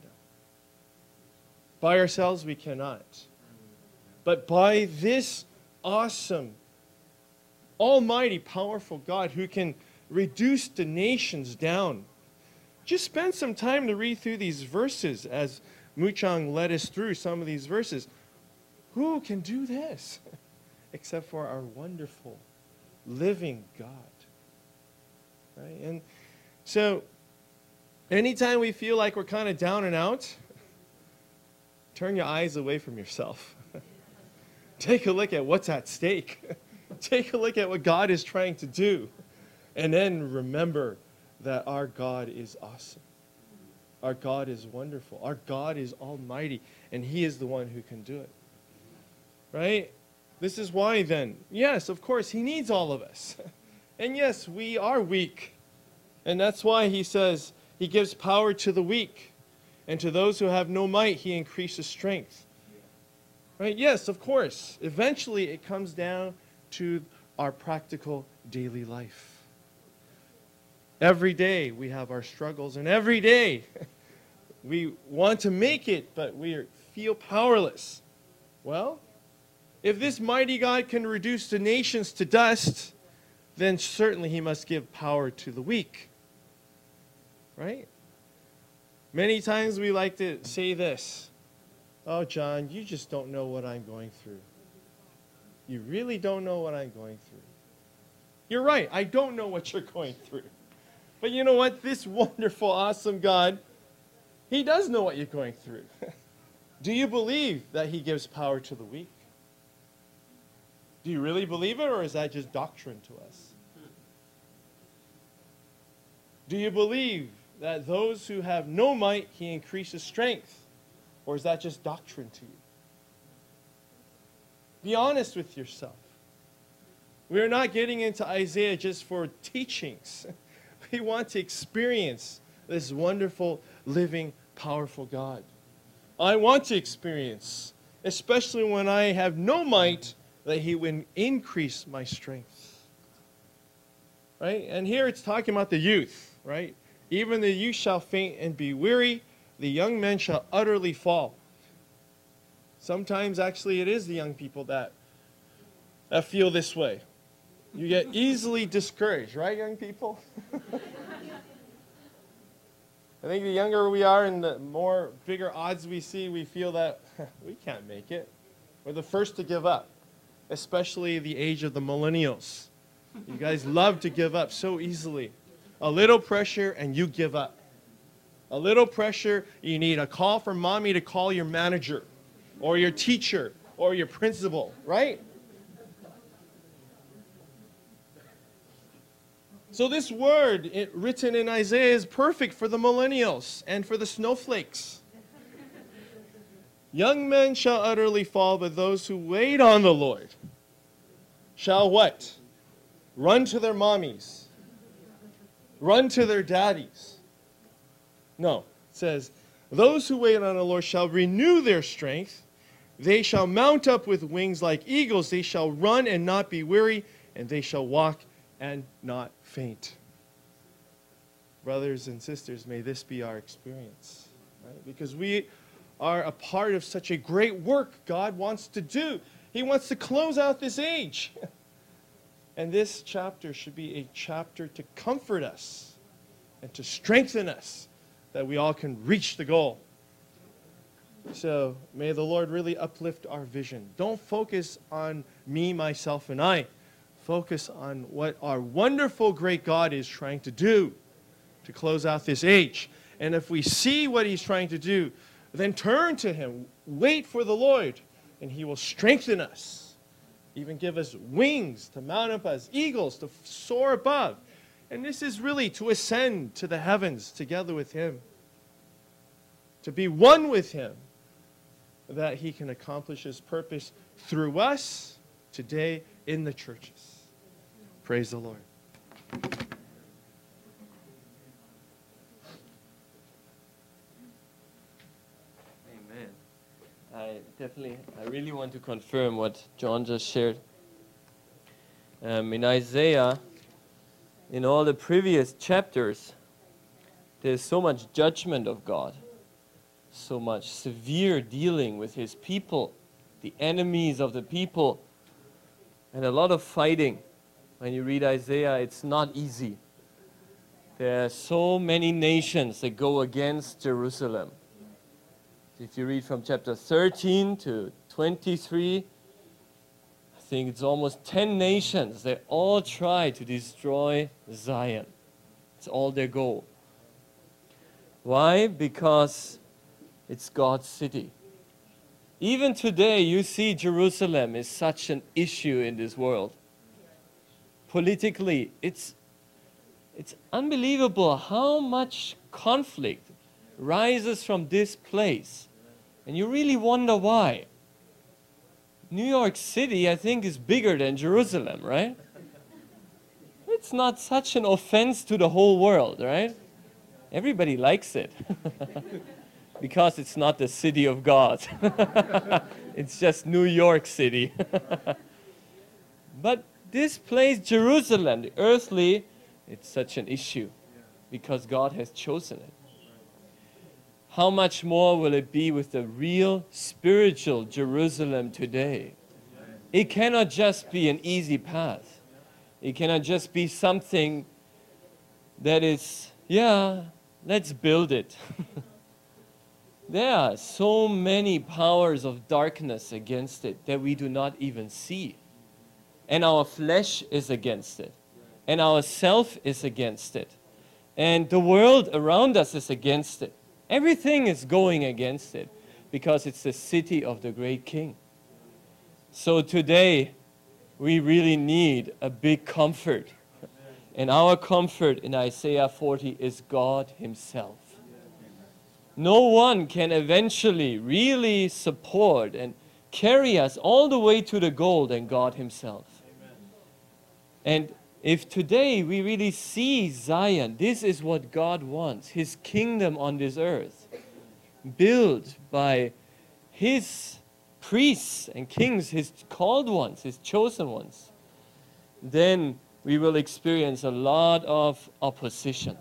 By ourselves we cannot. But by this awesome, almighty, powerful God who can reduce the nations down. Just spend some time to read through these verses as Muchang led us through some of these verses. Who can do this except for our wonderful, living God? Right? And so, anytime we feel like we're kind of down and out, turn your eyes away from yourself. Take a look at what's at stake. Take a look at what God is trying to do. And then remember that our God is awesome. Our God is wonderful. Our God is almighty. And he is the one who can do it. Right? This is why then, yes, of course, he needs all of us. And yes, we are weak. And that's why he says he gives power to the weak. And to those who have no might, he increases strength. Right? Yes, of course. Eventually, it comes down to our practical daily life. Every day, we have our struggles. And every day, we want to make it, but we feel powerless. Well, if this mighty God can reduce the nations to dust, then certainly he must give power to the weak. Right? Many times we like to say this, "Oh, John, you just don't know what I'm going through. You really don't know what I'm going through." You're right, I don't know what you're going through. But you know what? This wonderful, awesome God, He does know what you're going through. Do you believe that He gives power to the weak? Do you really believe it, or is that just doctrine to us? Do you believe that those who have no might, He increases strength? Or is that just doctrine to you? Be honest with yourself. We are not getting into Isaiah just for teachings. We want to experience this wonderful, living, powerful God. I want to experience, especially when I have no might, that He would increase my strength. Right? And here it's talking about the youth, right? Even the youth shall faint and be weary, the young men shall utterly fall. Sometimes, actually, it is the young people that feel this way. You get easily discouraged, right, young people? I think the younger we are and the more bigger odds we see, we feel that we can't make it. We're the first to give up, especially the age of the millennials. You guys love to give up so easily. A little pressure and you give up. A little pressure, you need a call from mommy to call your manager or your teacher or your principal, right? So this word written in Isaiah is perfect for the millennials and for the snowflakes. Young men shall utterly fall, but those who wait on the Lord shall what? Run to their mommies. Run to their daddies. No, it says, those who wait on the Lord shall renew their strength. They shall mount up with wings like eagles. They shall run and not be weary, and they shall walk and not faint. Brothers and sisters, may this be our experience, right? Because we are a part of such a great work God wants to do. He wants to close out this age. And this chapter should be a chapter to comfort us and to strengthen us that we all can reach the goal. So may the Lord really uplift our vision. Don't focus on me, myself, and I. Focus on what our wonderful, great God is trying to do to close out this age. And if we see what He's trying to do, then turn to Him. Wait for the Lord, and He will strengthen us. Even give us wings to mount up as eagles, to soar above. And this is really to ascend to the heavens together with Him. To be one with Him, that He can accomplish His purpose through us today in the churches. Praise the Lord. Amen. I really want to confirm what John just shared. In Isaiah, in all the previous chapters, there's so much judgment of God, so much severe dealing with His people, the enemies of the people, and a lot of fighting. When you read Isaiah, it's not easy. There are so many nations that go against Jerusalem. If you read from chapter 13 to 23, I think it's almost 10 nations. They all try to destroy Zion. It's all their goal. Why? Because it's God's city. Even today, you see Jerusalem is such an issue in this world. Politically, it's unbelievable how much conflict rises from this place. And you really wonder why. New York City, I think, is bigger than Jerusalem, right? It's not such an offense to the whole world, right? Everybody likes it. Because it's not the city of God. It's just New York City. But this place, Jerusalem, the earthly, it's such an issue because God has chosen it. How much more will it be with the real spiritual Jerusalem today? It cannot just be an easy path. It cannot just be something that is, yeah, let's build it. There are so many powers of darkness against it that we do not even see. And our flesh is against it. And our self is against it. And the world around us is against it. Everything is going against it because it's the city of the great King. So today, we really need a big comfort. And our comfort in Isaiah 40 is God Himself. No one can eventually really support and carry us all the way to the goal than God Himself. And if today we really see Zion, this is what God wants, His kingdom on this earth, built by His priests and kings, His called ones, His chosen ones, then we will experience a lot of opposition.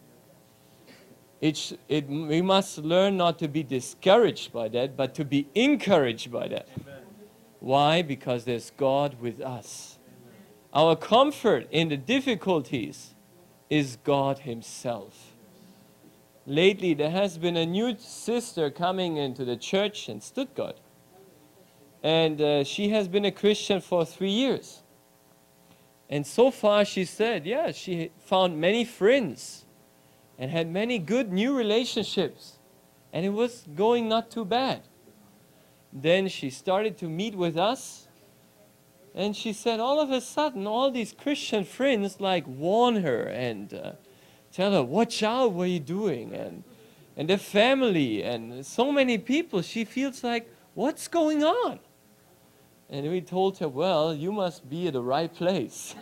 We must learn not to be discouraged by that, but to be encouraged by that. Amen. Why? Because there's God with us. Amen. Our comfort in the difficulties is God Himself. Lately, there has been a new sister coming into the church in Stuttgart. And she has been a Christian for 3 years. And so far, she said, yeah, she found many friends and had many good new relationships. And it was going not too bad. Then she started to meet with us. And she said all of a sudden, all these Christian friends like warn her and tell her, watch out, what are you doing? And the family and so many people, she feels like, what's going on? And we told her, well, you must be at the right place.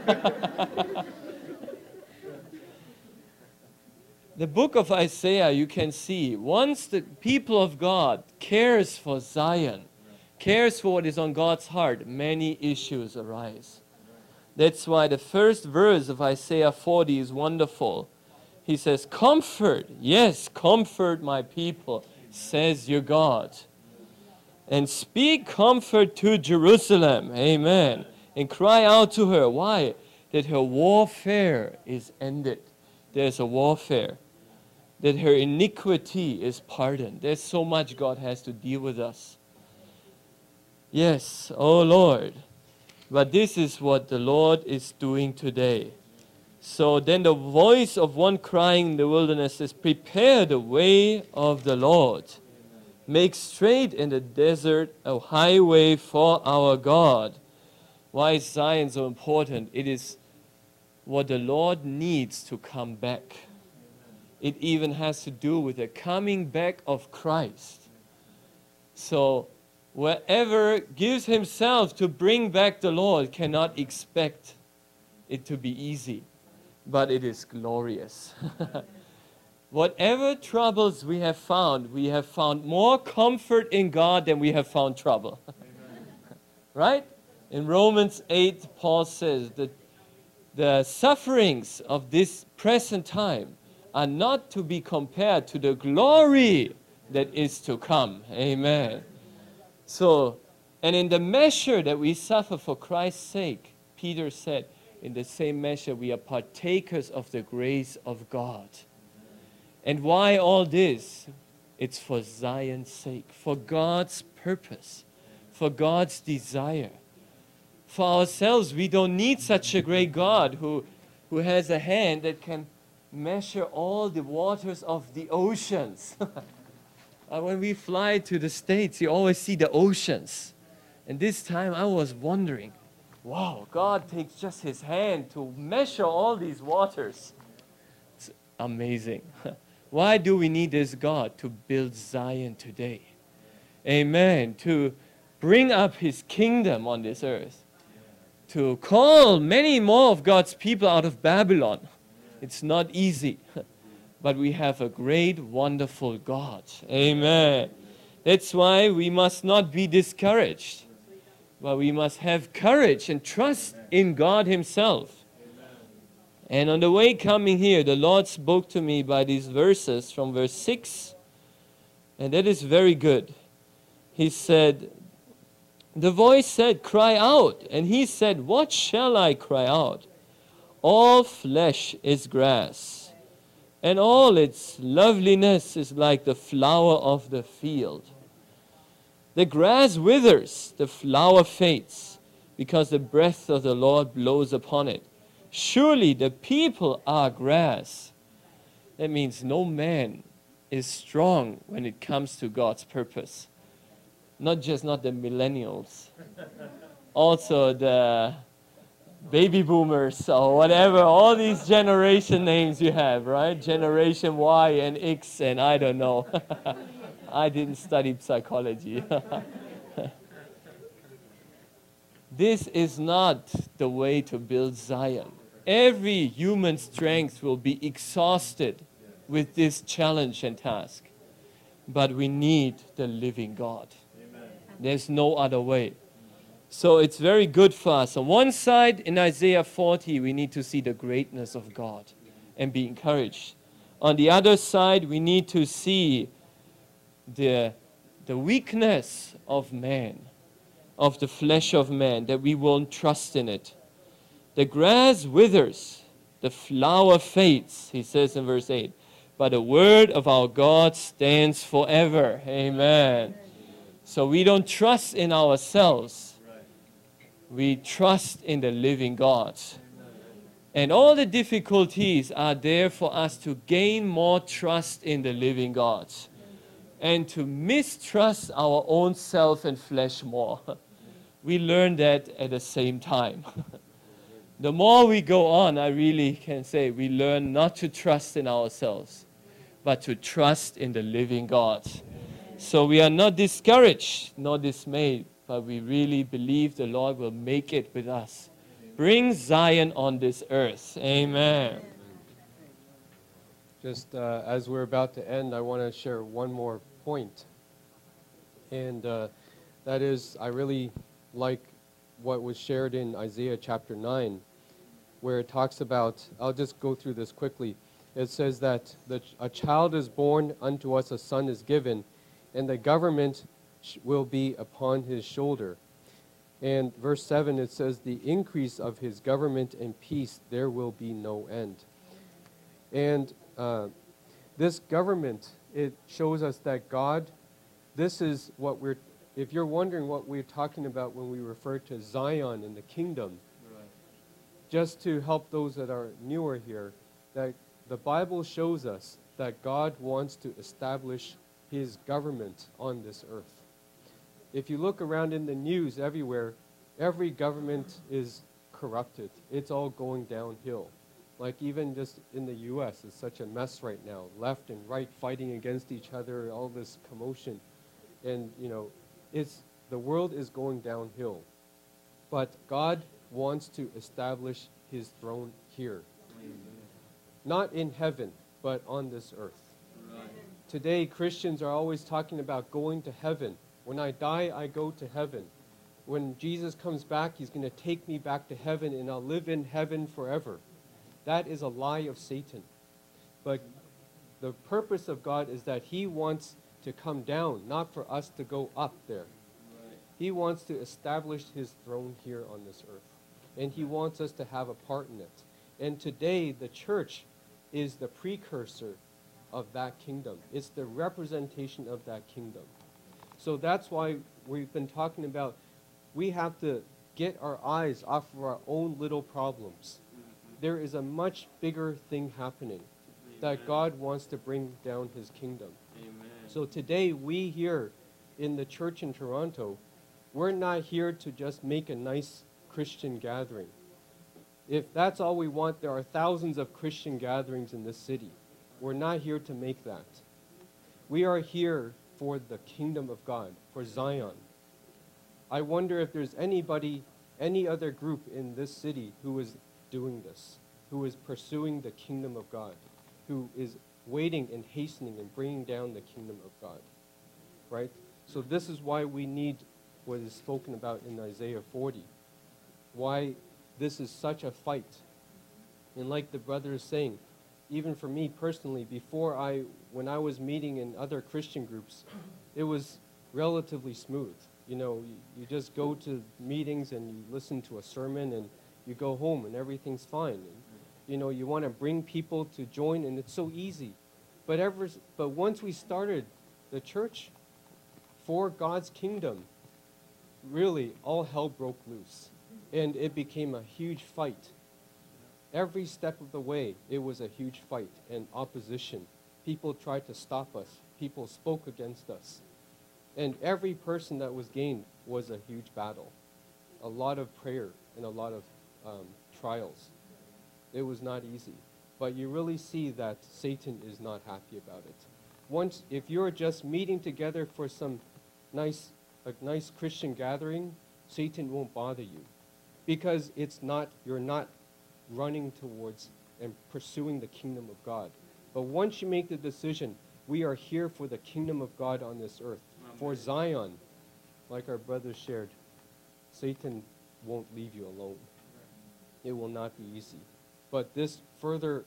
The book of Isaiah, you can see, once the people of God cares for Zion, cares for what is on God's heart, many issues arise. That's why the first verse of Isaiah 40 is wonderful. He says, comfort, yes, comfort my people, says your God. And speak comfort to Jerusalem, amen. And cry out to her, why? That her warfare is ended. There's a warfare. That her iniquity is pardoned. There's so much God has to deal with us. Yes, oh Lord. But this is what the Lord is doing today. So then the voice of one crying in the wilderness is, prepare the way of the Lord. Make straight in the desert a highway for our God. Why is Zion so important? It is what the Lord needs to come back. It even has to do with the coming back of Christ. So whoever gives himself to bring back the Lord cannot expect it to be easy, but it is glorious. Whatever troubles we have found more comfort in God than we have found trouble. Right? In Romans 8, Paul says that the sufferings of this present time are not to be compared to the glory that is to come. Amen. So, and in the measure that we suffer for Christ's sake, Peter said, in the same measure we are partakers of the grace of God. And why all this? It's for Zion's sake, for God's purpose, for God's desire. For ourselves, we don't need such a great God who has a hand that can measure all the waters of the oceans. When we fly to the States, you always see the oceans. And this time I was wondering, wow, God takes just His hand to measure all these waters. It's amazing. Why do we need this God? To build Zion today. Amen. To bring up His kingdom on this earth. To call many more of God's people out of Babylon. It's not easy, but we have a great, wonderful God. Amen. That's why we must not be discouraged, but we must have courage and trust in God Himself. And on the way coming here, the Lord spoke to me by these verses from verse 6, and that is very good. He said, The voice said, "Cry out." And he said, "What shall I cry out? All flesh is grass, and all its loveliness is like the flower of the field. The grass withers, the flower fades, because the breath of the Lord blows upon it. Surely the people are grass." That means no man is strong when it comes to God's purpose. Not the millennials, also the baby boomers or whatever, all these generation names you have, right? Generation Y and X and I don't know. I didn't study psychology. This is not the way to build Zion. Every human strength will be exhausted with this challenge and task. But we need the living God. Amen. There's no other way. So it's very good for us. On one side, in Isaiah 40, we need to see the greatness of God and be encouraged. On the other side, we need to see the weakness of man, of the flesh of man, that we won't trust in it. The grass withers, the flower fades, he says in verse 8. But the word of our God stands forever. Amen. So we don't trust in ourselves. We trust in the living God. And all the difficulties are there for us to gain more trust in the living God and to mistrust our own self and flesh more. We learn that at the same time. The more we go on, I really can say we learn not to trust in ourselves, but to trust in the living God. So we are not discouraged nor dismayed, but we really believe the Lord will make it with us. Bring Zion on this earth. Amen. Just as we're about to end, I want to share one more point. And that is, I really like what was shared in Isaiah chapter 9, where it talks about, I'll just go through this quickly. It says that a child is born, unto us a son is given, and the government will be upon his shoulder. And verse 7, it says, the increase of his government and peace, there will be no end. And this government, it shows us that God, this is what we're, if you're wondering what we're talking about when we refer to Zion and the kingdom, just to help those that are newer here, that the Bible shows us that God wants to establish his government on this earth. If you look around in the news everywhere, every government is corrupted. It's all going downhill. Like even just in the U.S., it's such a mess right now. Left and right fighting against each other, all this commotion. And, you know, the world is going downhill. But God wants to establish his throne here. Not in heaven, but on this earth. Today, Christians are always talking about going to heaven. When I die, I go to heaven. When Jesus comes back, he's going to take me back to heaven, and I'll live in heaven forever. That is a lie of Satan. But the purpose of God is that he wants to come down, not for us to go up there. He wants to establish his throne here on this earth. And he wants us to have a part in it. And today, the church is the precursor of that kingdom. It's the representation of that kingdom. So that's why we've been talking about we have to get our eyes off of our own little problems. There is a much bigger thing happening that God wants to bring down his kingdom. Amen. So today, we here in the church in Toronto, we're not here to just make a nice Christian gathering. If that's all we want, there are thousands of Christian gatherings in this city. We're not here to make that. We are here for the kingdom of God, for Zion. I wonder if there's anybody, any other group in this city who is doing this, who is pursuing the kingdom of God, who is waiting and hastening and bringing down the kingdom of God, right? So this is why we need what is spoken about in Isaiah 40, why this is such a fight. And like the brother is saying, even for me personally, when I was meeting in other Christian groups, it was relatively smooth. You know, you just go to meetings and you listen to a sermon and you go home and everything's fine. And, you know, you want to bring people to join and it's so easy. But once we started the church for God's kingdom, really all hell broke loose. And it became a huge fight. Every step of the way, it was a huge fight and opposition. People tried to stop us. People spoke against us. And every person that was gained was a huge battle. A lot of prayer and a lot of trials. It was not easy. But you really see that Satan is not happy about it. If you're just meeting together for some nice Christian gathering, Satan won't bother you. Because you're not running towards and pursuing the kingdom of God. But once you make the decision, we are here for the kingdom of God on this earth. For Zion, like our brothers shared, Satan won't leave you alone. It will not be easy. But this further,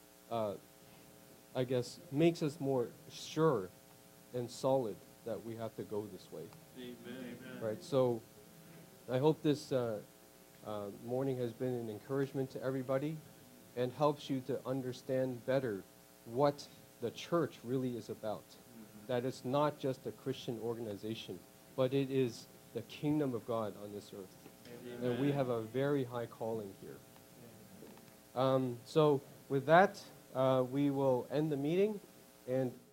I guess, makes us more sure and solid that we have to go this way. Amen. Right, so I hope this morning has been an encouragement to everybody and helps you to understand better what the church really is about. That it's not just a Christian organization, but it is the kingdom of God on this earth. And we have a very high calling here. So with that, we will end the meeting and